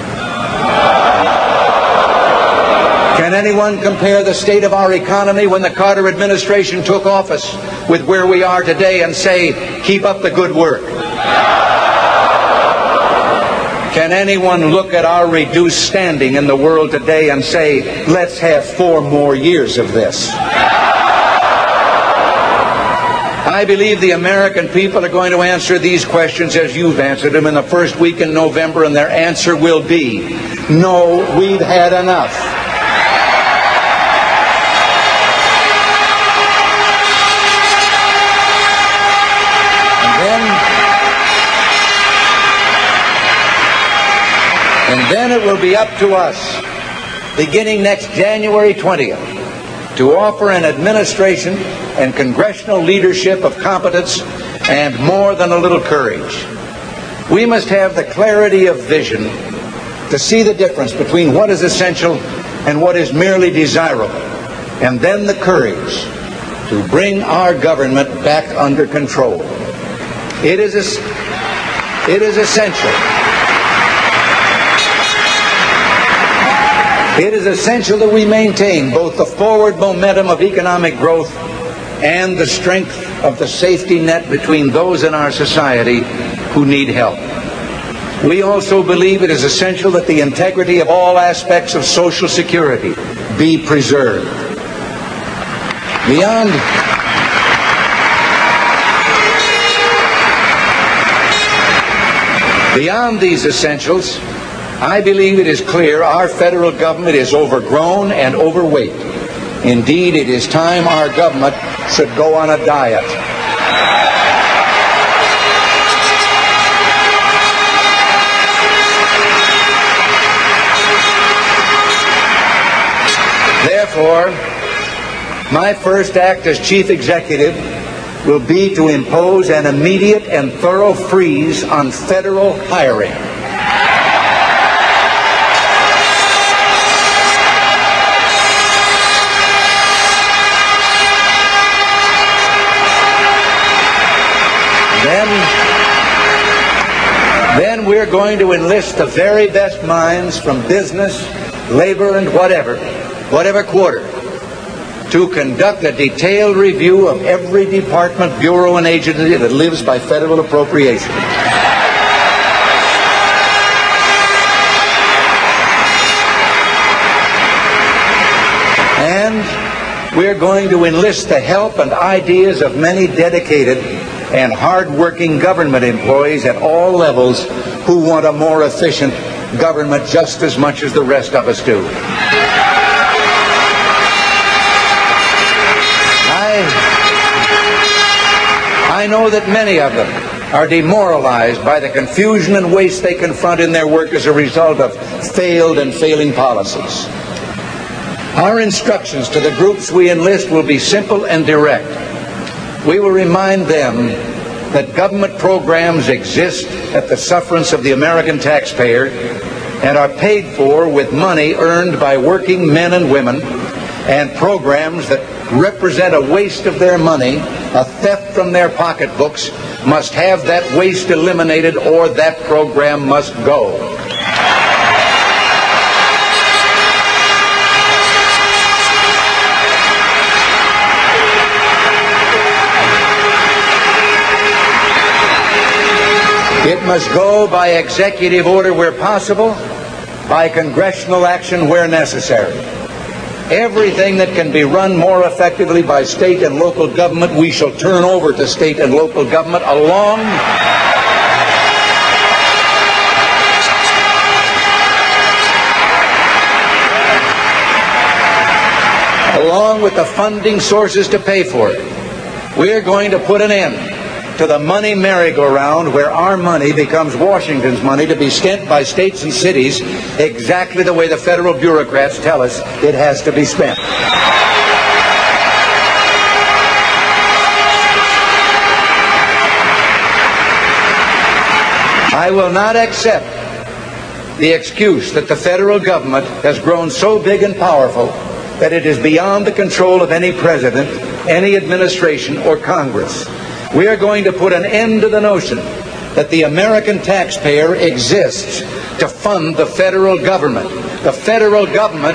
Can anyone compare the state of our economy when the Carter administration took office with where we are today and say, keep up the good work? Can anyone look at our reduced standing in the world today and say, let's have 4 more years of this? I believe the American people are going to answer these questions as you've answered them in the first week in November, and their answer will be, no, we've had enough. And then it will be up to us beginning next January 20th, to offer an administration and congressional leadership of competence and more than a little courage. We must have the clarity of vision to see the difference between what is essential and what is merely desirable, and then the courage to bring our government back under control. It is essential. It is essential that we maintain both the forward momentum of economic growth and the strength of the safety net between those in our society who need help. We also believe it is essential that the integrity of all aspects of Social Security be preserved. Beyond these essentials, I believe it is clear our federal government is overgrown and overweight. Indeed, it is time our government should go on a diet. Therefore, my first act as chief executive will be to impose an immediate and thorough freeze on federal hiring. Then we're going to enlist the very best minds from business, labor, and whatever quarter, to conduct a detailed review of every department, bureau, and agency that lives by federal appropriation. And we're going to enlist the help and ideas of many dedicated and hard-working government employees at all levels who want a more efficient government just as much as the rest of us do. I know that many of them are demoralized by the confusion and waste they confront in their work as a result of failed and failing policies. Our instructions to the groups we enlist will be simple and direct. We will remind them that government programs exist at the sufferance of the American taxpayer and are paid for with money earned by working men and women, and programs that represent a waste of their money, a theft from their pocketbooks, must have that waste eliminated or that program must go. It must go by executive order where possible, by congressional action where necessary. Everything that can be run more effectively by state and local government, we shall turn over to state and local government along with the funding sources to pay for it. We're going to put an end to the money merry-go-round where our money becomes Washington's money to be spent by states and cities exactly the way the federal bureaucrats tell us it has to be spent. I will not accept the excuse that the federal government has grown so big and powerful that it is beyond the control of any president, any administration, or Congress. We are going to put an end to the notion that the American taxpayer exists to fund the federal government. The federal government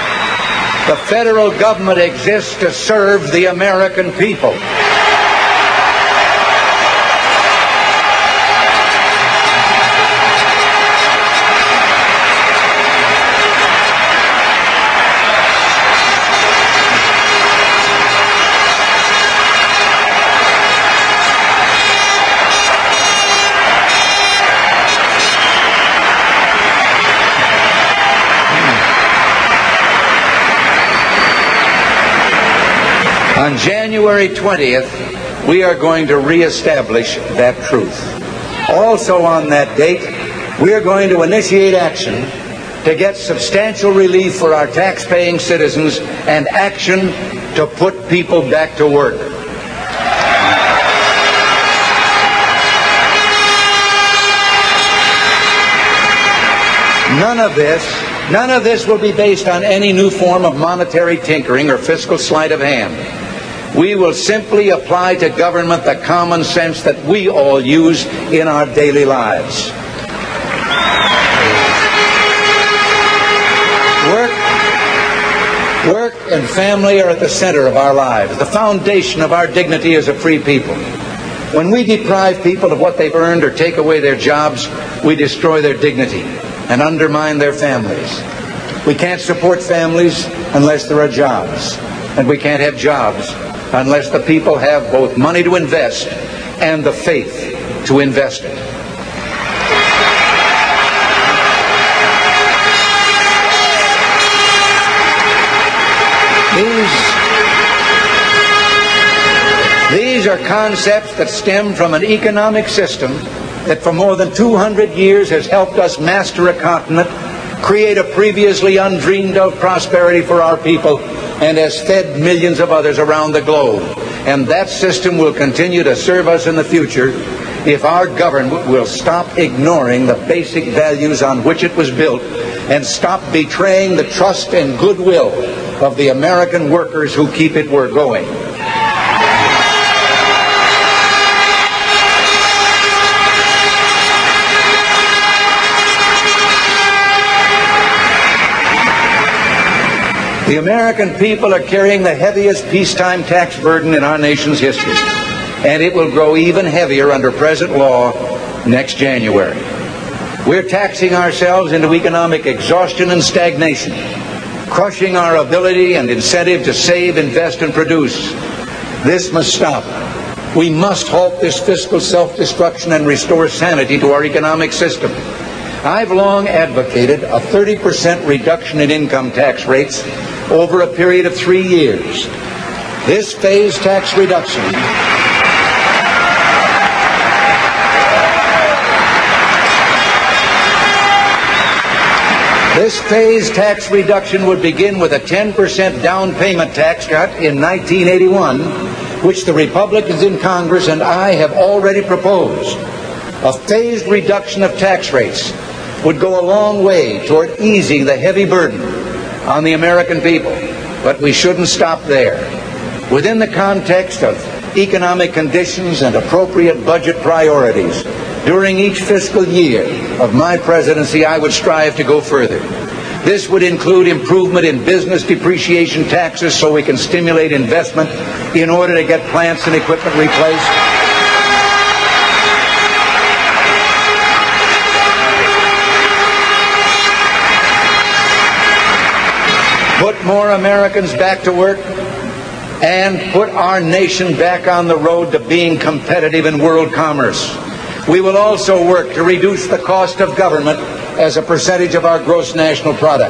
exists to serve the American people. On January 20th, we are going to reestablish that truth. Also on that date, we are going to initiate action to get substantial relief for our tax-paying citizens and action to put people back to work. None of this will be based on any new form of monetary tinkering or fiscal sleight of hand. We will simply apply to government the common sense that we all use in our daily lives. Work and family are at the center of our lives, the foundation of our dignity as a free people. When we deprive people of what they've earned or take away their jobs, we destroy their dignity and undermine their families. We can't support families unless there are jobs, and we can't have jobs unless the people have both money to invest and the faith to invest it. These are concepts that stem from an economic system that for more than 200 years has helped us master a continent, create a previously undreamed of prosperity for our people, and has fed millions of others around the globe. And that system will continue to serve us in the future if our government will stop ignoring the basic values on which it was built and stop betraying the trust and goodwill of the American workers who keep it going. The American people are carrying the heaviest peacetime tax burden in our nation's history, and it will grow even heavier under present law next January. We're taxing ourselves into economic exhaustion and stagnation, crushing our ability and incentive to save, invest, and produce. This must stop. We must halt this fiscal self-destruction and restore sanity to our economic system. I've long advocated a 30% reduction in income tax rates over a period of 3 years. This phased tax reduction would begin with a 10% down payment tax cut in 1981, which the Republicans in Congress and I have already proposed. A phased reduction of tax rates would go a long way toward easing the heavy burden on the American people. But we shouldn't stop there. Within the context of economic conditions and appropriate budget priorities, during each fiscal year of my presidency, I would strive to go further. This would include improvement in business depreciation taxes so we can stimulate investment in order to get plants and equipment replaced. Put more Americans back to work and put our nation back on the road to being competitive in world commerce. We will also work to reduce the cost of government as a percentage of our gross national product.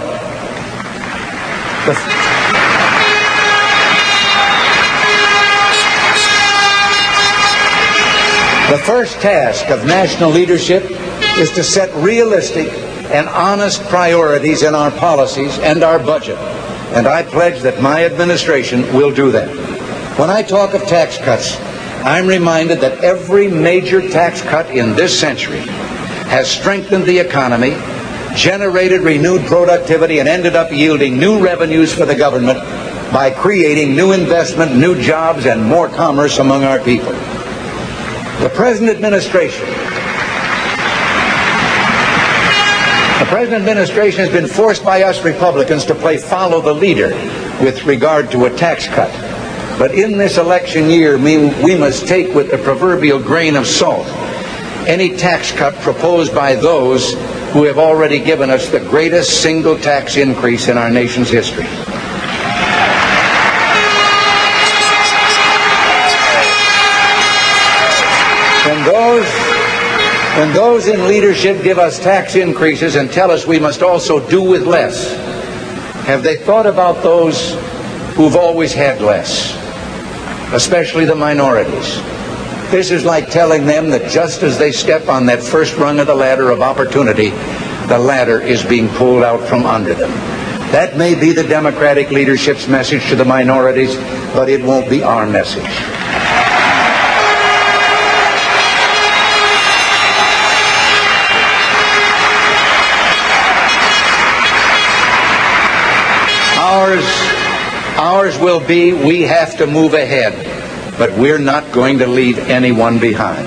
The first task of national leadership is to set realistic and honest priorities in our policies and our budget. And I pledge that my administration will do that. When I talk of tax cuts, I'm reminded that every major tax cut in this century has strengthened the economy, generated renewed productivity, and ended up yielding new revenues for the government by creating new investment, new jobs, and more commerce among our people. The present administration has been forced by us Republicans to play follow the leader with regard to a tax cut. But in this election year, we must take with the proverbial grain of salt any tax cut proposed by those who have already given us the greatest single tax increase in our nation's history. When those in leadership give us tax increases and tell us we must also do with less, have they thought about those who've always had less, especially the minorities? This is like telling them that just as they step on that first rung of the ladder of opportunity, the ladder is being pulled out from under them. That may be the Democratic leadership's message to the minorities, but it won't be our message. Ours will be, we have to move ahead, but we're not going to leave anyone behind.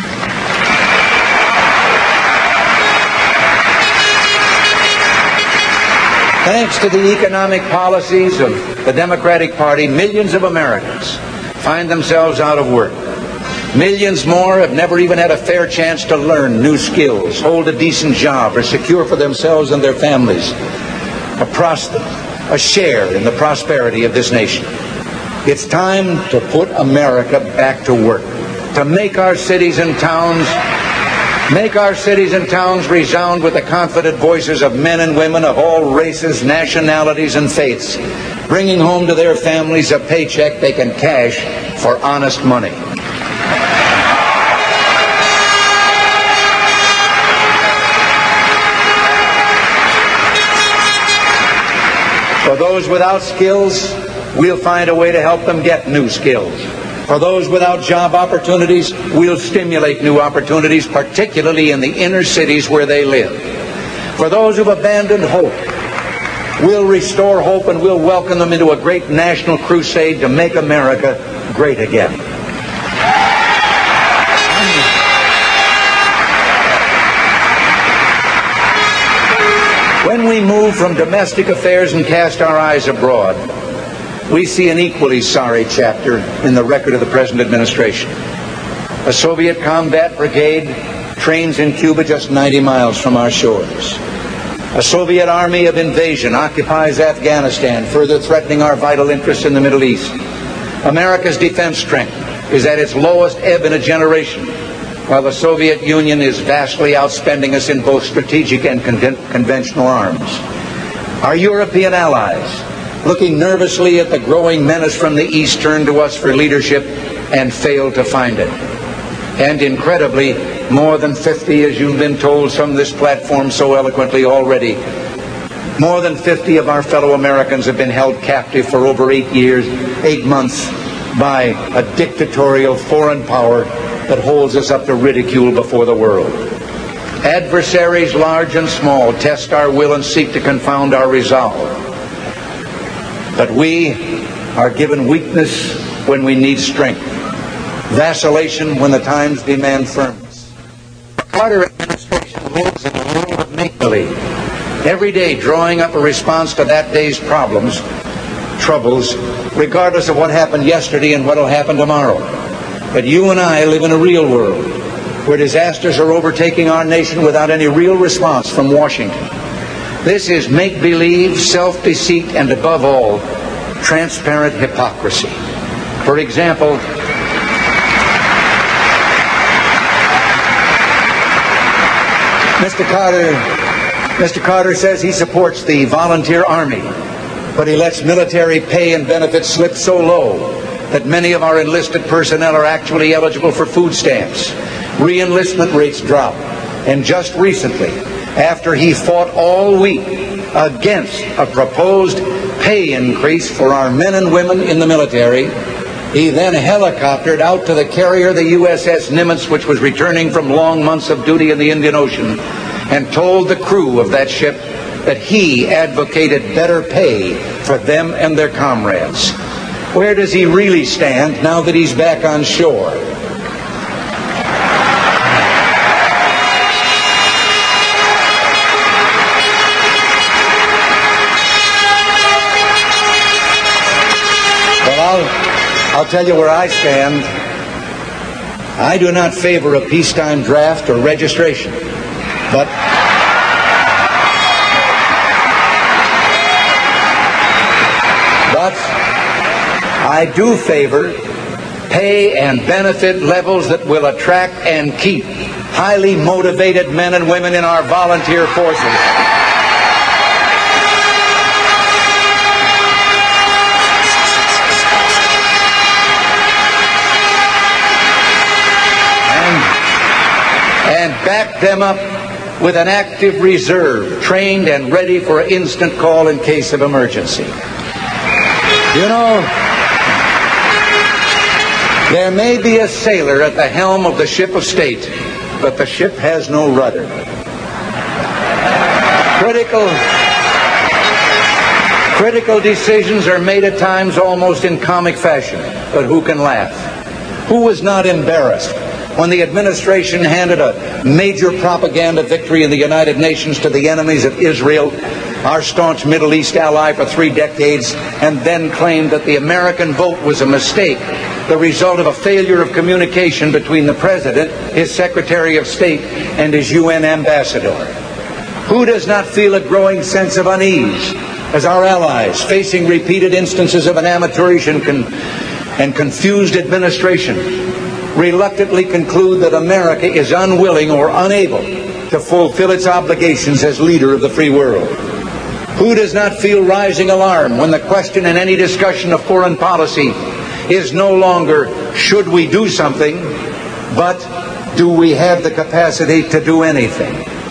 Thanks to the economic policies of the Democratic Party, millions of Americans find themselves out of work. Millions more have never even had a fair chance to learn new skills, hold a decent job, or secure for themselves and their families a share in the prosperity of this nation. It's time to put America back to work, to make our cities and towns resound with the confident voices of men and women of all races, nationalities, and faiths, bringing home to their families a paycheck they can cash for honest money. For those without skills, we'll find a way to help them get new skills. For those without job opportunities, we'll stimulate new opportunities, particularly in the inner cities where they live. For those who've abandoned hope, we'll restore hope and we'll welcome them into a great national crusade to make America great again. When we move from domestic affairs and cast our eyes abroad, we see an equally sorry chapter in the record of the present administration. A Soviet combat brigade trains in Cuba just 90 miles from our shores. A Soviet army of invasion occupies Afghanistan, further threatening our vital interests in the Middle East. America's defense strength is at its lowest ebb in a generation, while the Soviet Union is vastly outspending us in both strategic and conventional arms. Our European allies, looking nervously at the growing menace from the East, turn to us for leadership and fail to find it. And incredibly, more than 50, as you've been told from this platform so eloquently already, more than 50 of our fellow Americans have been held captive for over 8 months by a dictatorial foreign power that holds us up to ridicule before the world. Adversaries large and small test our will and seek to confound our resolve. But we are given weakness when we need strength, vacillation when the times demand firmness. The Carter administration lives in the world of make-believe, every day drawing up a response to that day's troubles, regardless of what happened yesterday and what will happen tomorrow. But you and I live in a real world where disasters are overtaking our nation without any real response from Washington. This is make-believe, self-deceit, and above all, transparent hypocrisy. For example, Mr. Carter says he supports the volunteer army, but he lets military pay and benefits slip so low that many of our enlisted personnel are actually eligible for food stamps. Re-enlistment rates drop. And just recently, after he fought all week against a proposed pay increase for our men and women in the military, he then helicoptered out to the carrier, the USS Nimitz, which was returning from long months of duty in the Indian Ocean, and told the crew of that ship that he advocated better pay for them and their comrades. Where does he really stand now that he's back on shore? Well, I'll tell you where I stand. I do not favor a peacetime draft or registration, but I do favor pay and benefit levels that will attract and keep highly motivated men and women in our volunteer forces. And back them up with an active reserve, trained and ready for instant call in case of emergency. You know, there may be a sailor at the helm of the ship of state, but the ship has no rudder. Critical decisions are made at times almost in comic fashion, but who can laugh? Who was not embarrassed when the administration handed a major propaganda victory in the United Nations to the enemies of Israel, our staunch Middle East ally for 3 decades, and then claimed that the American vote was a mistake, the result of a failure of communication between the President, his Secretary of State, and his UN ambassador? Who does not feel a growing sense of unease as our allies, facing repeated instances of an amateurish and confused administration, reluctantly conclude that America is unwilling or unable to fulfill its obligations as leader of the free world? Who does not feel rising alarm when the question in any discussion of foreign policy is no longer should we do something, but do we have the capacity to do anything?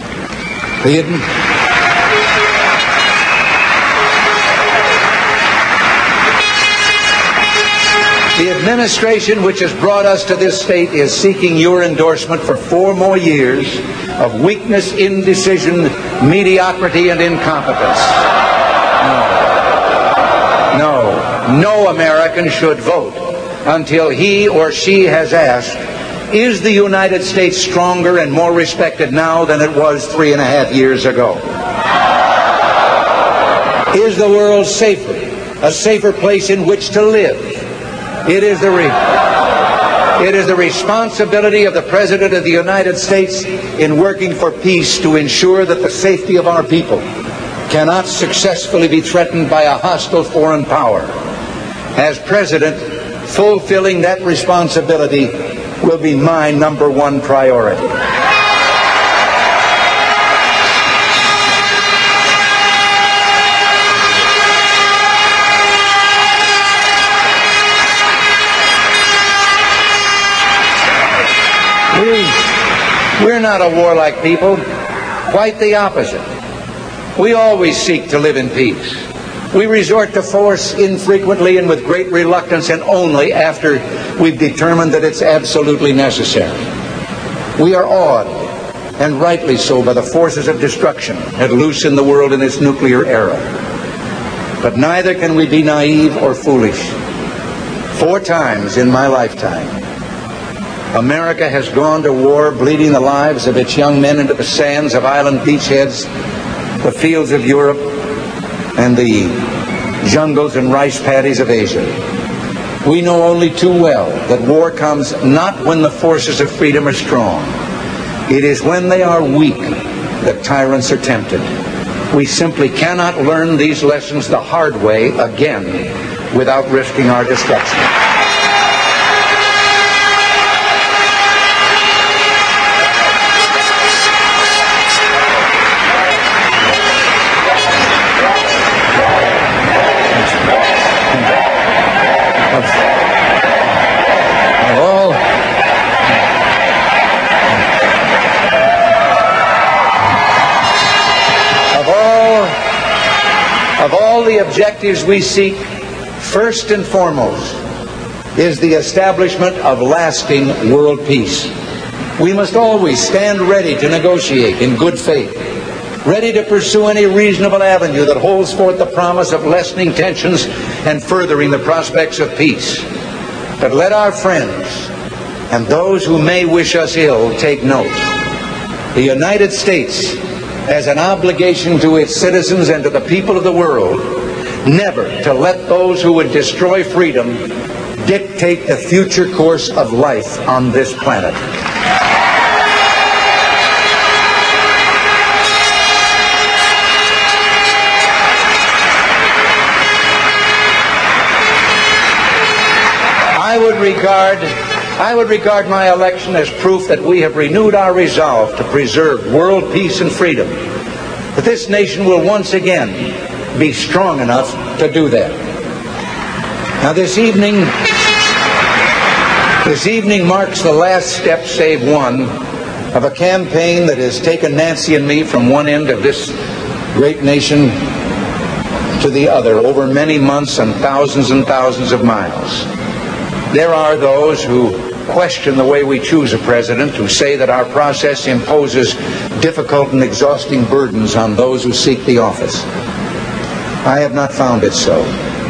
The administration which has brought us to this state is seeking your endorsement for 4 more years of weakness, indecision, mediocrity, and incompetence. No American should vote until he or she has asked, is the United States stronger and more respected now than it was 3.5 years ago? Is the world safer, a safer place in which to live? It is the responsibility of the President of the United States in working for peace to ensure that the safety of our people cannot successfully be threatened by a hostile foreign power. As President, fulfilling that responsibility will be my #1 priority. We're not a warlike people, quite the opposite. We always seek to live in peace. We resort to force infrequently and with great reluctance, and only after we've determined that it's absolutely necessary. We are awed, and rightly so, by the forces of destruction at loose in the world in this nuclear era. But neither can we be naive or foolish. 4 times in my lifetime, America has gone to war, bleeding the lives of its young men into the sands of island beachheads, the fields of Europe, and the jungles and rice paddies of Asia. We know only too well that war comes not when the forces of freedom are strong. It is when they are weak that tyrants are tempted. We simply cannot learn these lessons the hard way again without risking our destruction. Of all the objectives we seek, first and foremost is the establishment of lasting world peace. We must always stand ready to negotiate in good faith, ready to pursue any reasonable avenue that holds forth the promise of lessening tensions and furthering the prospects of peace. But let our friends and those who may wish us ill take note. The United States has an obligation to its citizens and to the people of the world never to let those who would destroy freedom dictate the future course of life on this planet. I would regard my election as proof that we have renewed our resolve to preserve world peace and freedom, that this nation will once again be strong enough to do that. Now this evening marks the last step, save one, of a campaign that has taken Nancy and me from one end of this great nation to the other over many months and thousands of miles. There are those who question the way we choose a president, who say that our process imposes difficult and exhausting burdens on those who seek the office. I have not found it so.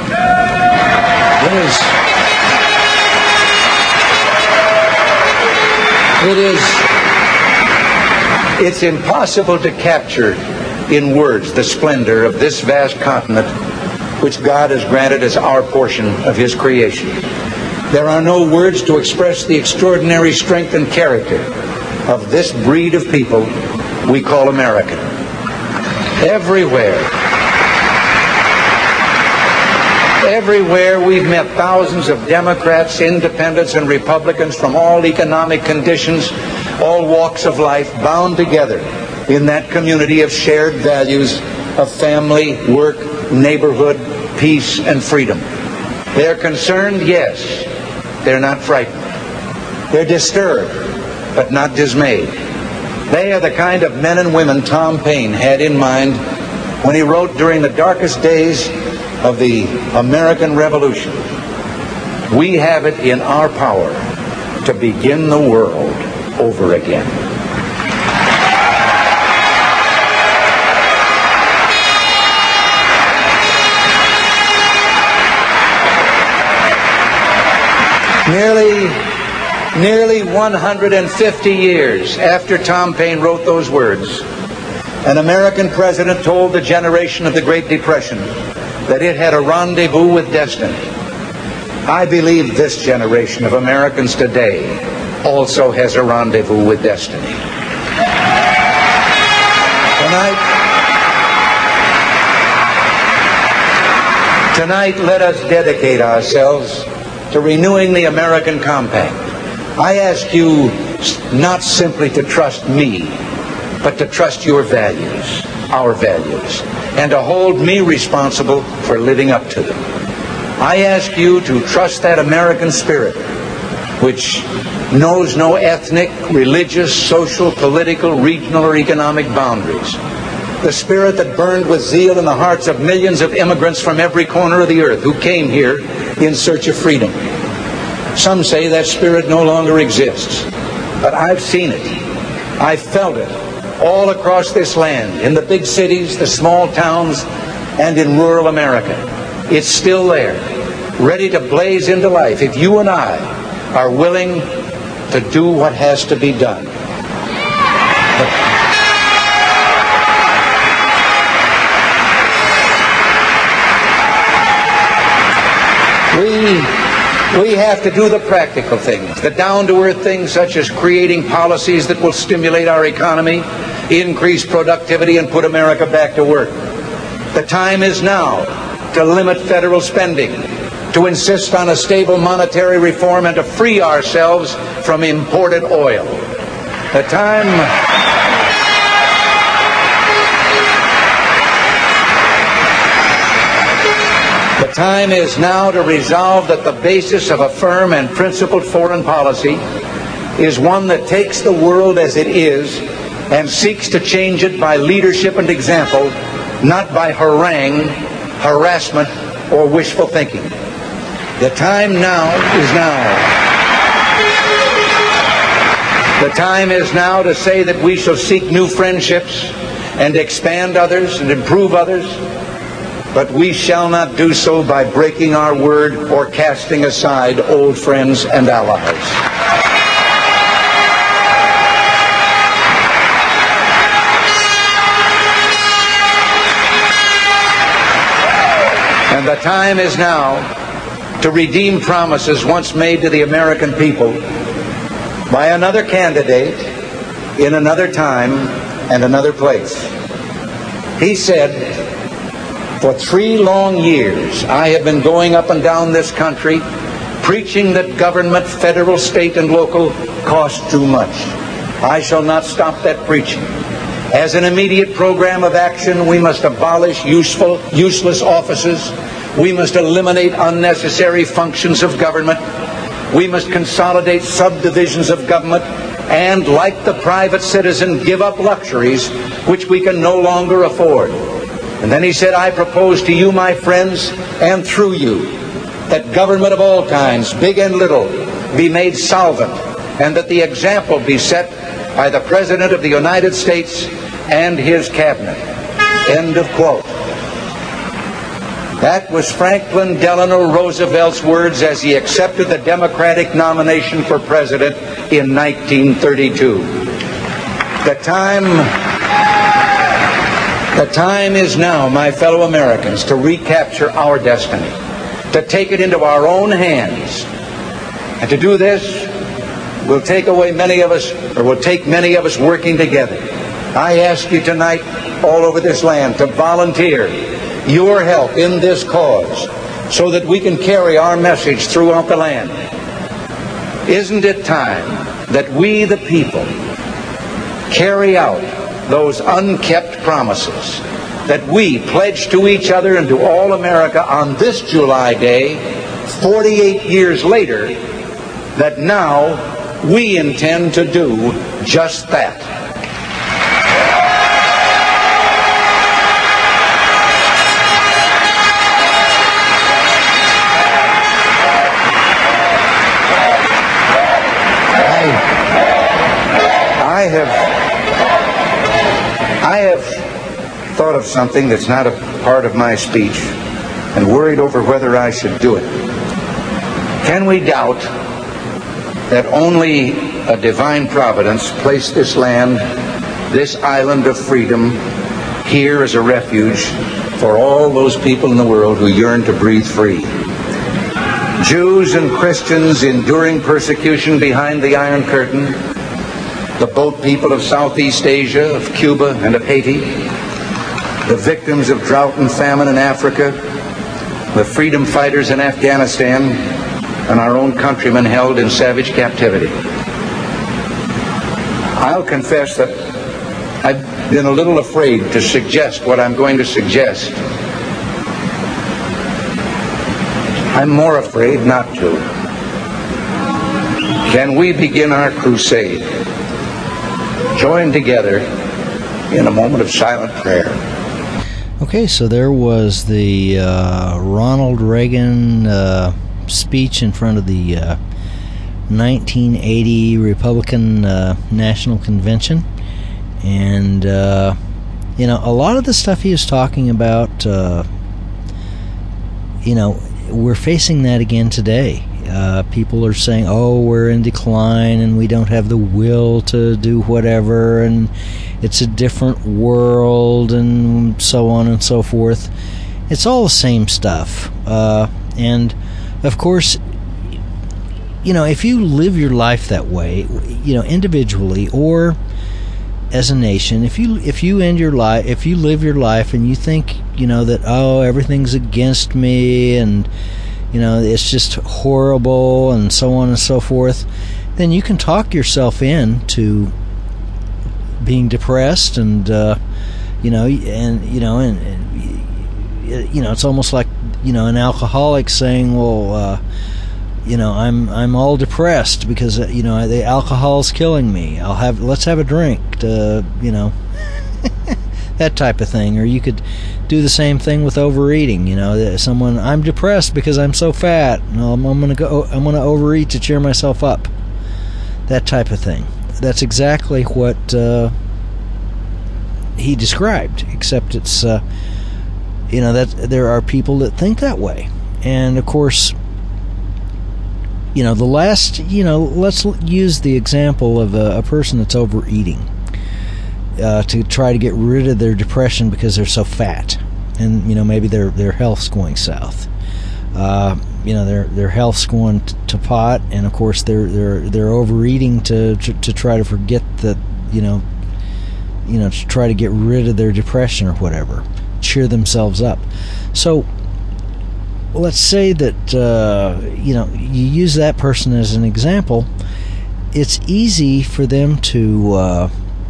It's impossible to capture in words the splendor of this vast continent which God has granted as our portion of His creation. There are no words to express the extraordinary strength and character of this breed of people we call American. Everywhere we've met thousands of Democrats, independents, and Republicans from all economic conditions, all walks of life, bound together in that community of shared values of family, work, neighborhood, peace, and freedom. They're concerned, yes. They're not frightened. They're disturbed, but not dismayed. They are the kind of men and women Tom Paine had in mind when he wrote during the darkest days of the American Revolution, "We have it in our power to begin the world over again." Nearly 150 years after Tom Paine wrote those words, an American president told the generation of the Great Depression that it had a rendezvous with destiny. I believe this generation of Americans today also has a rendezvous with destiny. Tonight, let us dedicate ourselves to renewing the American Compact. I ask you not simply to trust me, but to trust your values, our values, and to hold me responsible for living up to them. I ask you to trust that American spirit, which knows no ethnic, religious, social, political, regional, or economic boundaries. The spirit that burned with zeal in the hearts of millions of immigrants from every corner of the earth who came here in search of freedom. Some say that spirit no longer exists, but I've seen it. I've felt it all across this land, in the big cities, the small towns, and in rural America. It's still there, ready to blaze into life if you and I are willing to do what has to be done. We have to do the practical things, the down-to-earth things such as creating policies that will stimulate our economy, increase productivity, and put America back to work. The time is now to limit federal spending, to insist on a stable monetary reform, and to free ourselves from imported oil. The time is now to resolve that the basis of a firm and principled foreign policy is one that takes the world as it is and seeks to change it by leadership and example, not by harangue, harassment, or wishful thinking. The time now is now. The time is now to say that we shall seek new friendships and expand others and improve others, but we shall not do so by breaking our word or casting aside old friends and allies. And the time is now to redeem promises once made to the American people by another candidate in another time and another place. He said, "For 3 long years, I have been going up and down this country preaching that government, federal, state, and local, costs too much. I shall not stop that preaching. As an immediate program of action, we must abolish useless offices. We must eliminate unnecessary functions of government. We must consolidate subdivisions of government and, like the private citizen, give up luxuries which we can no longer afford. And then he said, I propose to you, my friends, and through you, that government of all kinds, big and little, be made solvent, and that the example be set by the President of the United States and his cabinet. End of quote. That was Franklin Delano Roosevelt's words as he accepted the Democratic nomination for president in 1932. The time is now, my fellow Americans, to recapture our destiny, to take it into our own hands. And to do this, will take many of us working together. I ask you tonight, all over this land, to volunteer your help in this cause so that we can carry our message throughout the land. Isn't it time that we, the people, carry out those unkept promises that we pledged to each other and to all America on this July day, 48 years later, that now we intend to do just that. I have thought of something that's not a part of my speech and worried over whether I should do it. Can we doubt that only a divine providence placed this land, this island of freedom, here as a refuge for all those people in the world who yearn to breathe free? Jews and Christians enduring persecution behind the Iron Curtain, the boat people of Southeast Asia, of Cuba, and of Haiti, the victims of drought and famine in Africa, the freedom fighters in Afghanistan, and our own countrymen held in savage captivity. I'll confess that I've been a little afraid to suggest what I'm going to suggest. I'm more afraid not to. Can we begin our crusade? Join together in a moment of silent prayer. Okay, so there was the Ronald Reagan speech in front of the 1980 Republican National Convention. And, a lot of the stuff he was talking about, we're facing that again today. People are saying, we're in decline and we don't have the will to do whatever, and it's a different world, and so on and so forth. It's all the same stuff. And, of course, if you live your life that way, individually or as a nation, if you live your life and you think, that, everything's against me and it's just horrible and so on and so forth, then you can talk yourself into being depressed and it's almost like an alcoholic saying, well, I'm all depressed because the alcohol's killing me. Let's have a drink to that type of thing. Or you could do the same thing with overeating. I'm depressed because I'm so fat. I'm gonna overeat to cheer myself up. That type of thing. That's exactly what he described. Except it's that there are people that think that way, and of course, let's use the example of a person that's overeating. To try to get rid of their depression because they're so fat, and maybe their health's going south. Their health's going to pot, and of course they're overeating to try to forget that to try to get rid of their depression or whatever, cheer themselves up. So let's say that you use that person as an example. It's easy for them to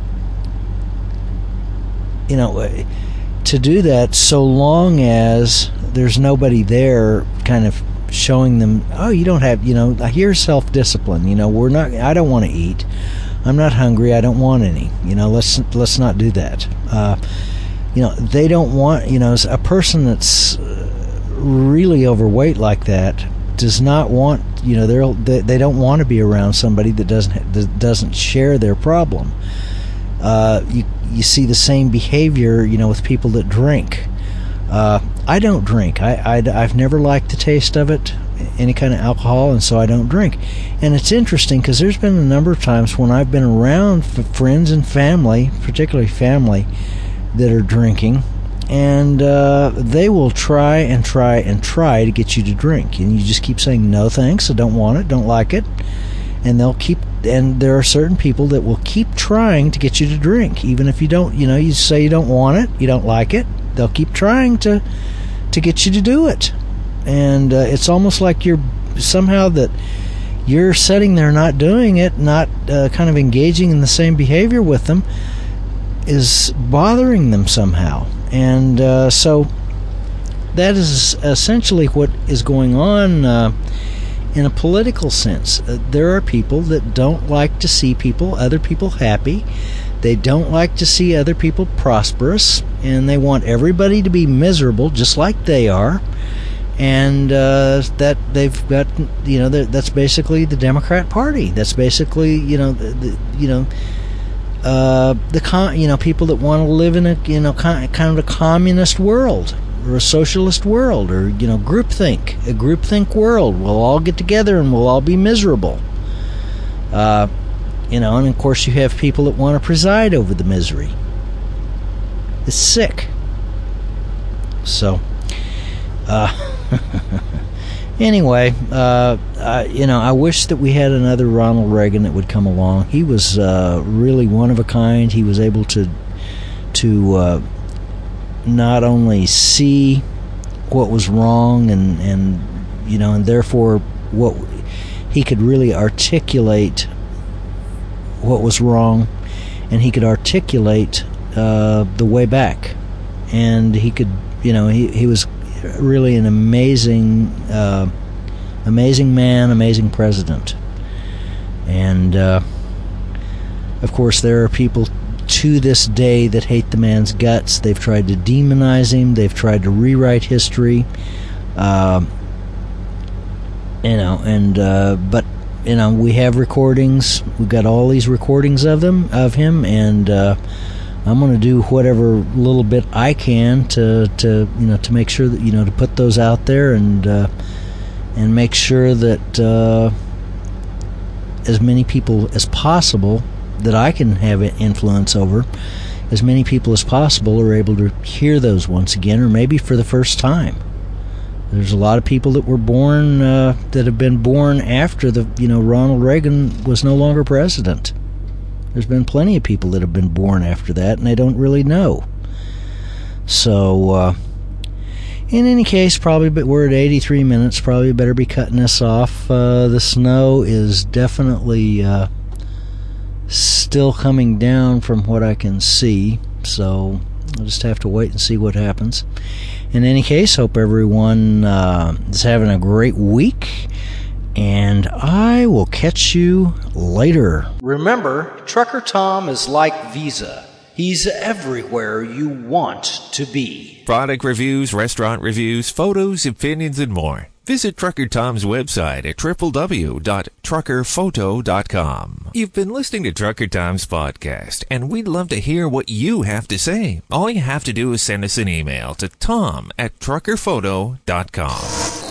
to do that, so long as there's nobody there kind of showing them, you don't have, here's self-discipline, I don't want to eat, I'm not hungry. I don't want any. Let's not do that. They don't want, a person that's really overweight like that does not want, they don't want to be around somebody that doesn't share their problem. You see the same behavior, with people that drink. I don't drink. I've never liked the taste of it, any kind of alcohol, and so I don't drink. And it's interesting because there's been a number of times when I've been around friends and family, particularly family, that are drinking, and they will try and try and try to get you to drink, and you just keep saying no thanks, I don't want it, don't like it, and there are certain people that will keep trying to get you to drink, even if you don't, you say you don't want it, you don't like it, they'll keep trying to get you to do it. And it's almost like you're sitting there not doing it, not kind of engaging in the same behavior with them, is bothering them somehow. And so that is essentially what is going on in a political sense. There are people that don't like to see other people happy. They don't like to see other people prosperous, and they want everybody to be miserable just like they are. And that they've got, that's basically the Democrat Party. That's basically, people that want to live in a, kind of a communist world or a socialist world, or, a groupthink world. We'll all get together and we'll all be miserable. And of course you have people that want to preside over the misery. It's sick. So, anyway, I wish that we had another Ronald Reagan that would come along. He was really one of a kind. He was able to not only see what was wrong and therefore what he could really articulate what was wrong, and he could articulate the way back, and he could, he was really an amazing man, amazing president. And of course there are people to this day that hate the man's guts. They've tried to demonize him, they've tried to rewrite history, but we have recordings. We've got all these recordings of him, and I'm going to do whatever little bit I can to make sure that, to put those out there and make sure that as many people as possible that I can have influence over, as many people as possible are able to hear those once again, or maybe for the first time. There's a lot of people that were born, that have been born after Ronald Reagan was no longer president. There's been plenty of people that have been born after that, and they don't really know. So, in any case, we're at 83 minutes. Probably better be cutting this off. The snow is definitely still coming down from what I can see, so I'll just have to wait and see what happens. In any case, hope everyone is having a great week, and I will catch you later. Remember, Trucker Tom is like Visa. He's everywhere you want to be. Product reviews, restaurant reviews, photos, opinions, and more. Visit Trucker Tom's website at www.truckerphoto.com. You've been listening to Trucker Tom's podcast, and we'd love to hear what you have to say. All you have to do is send us an email to tom@truckerphoto.com.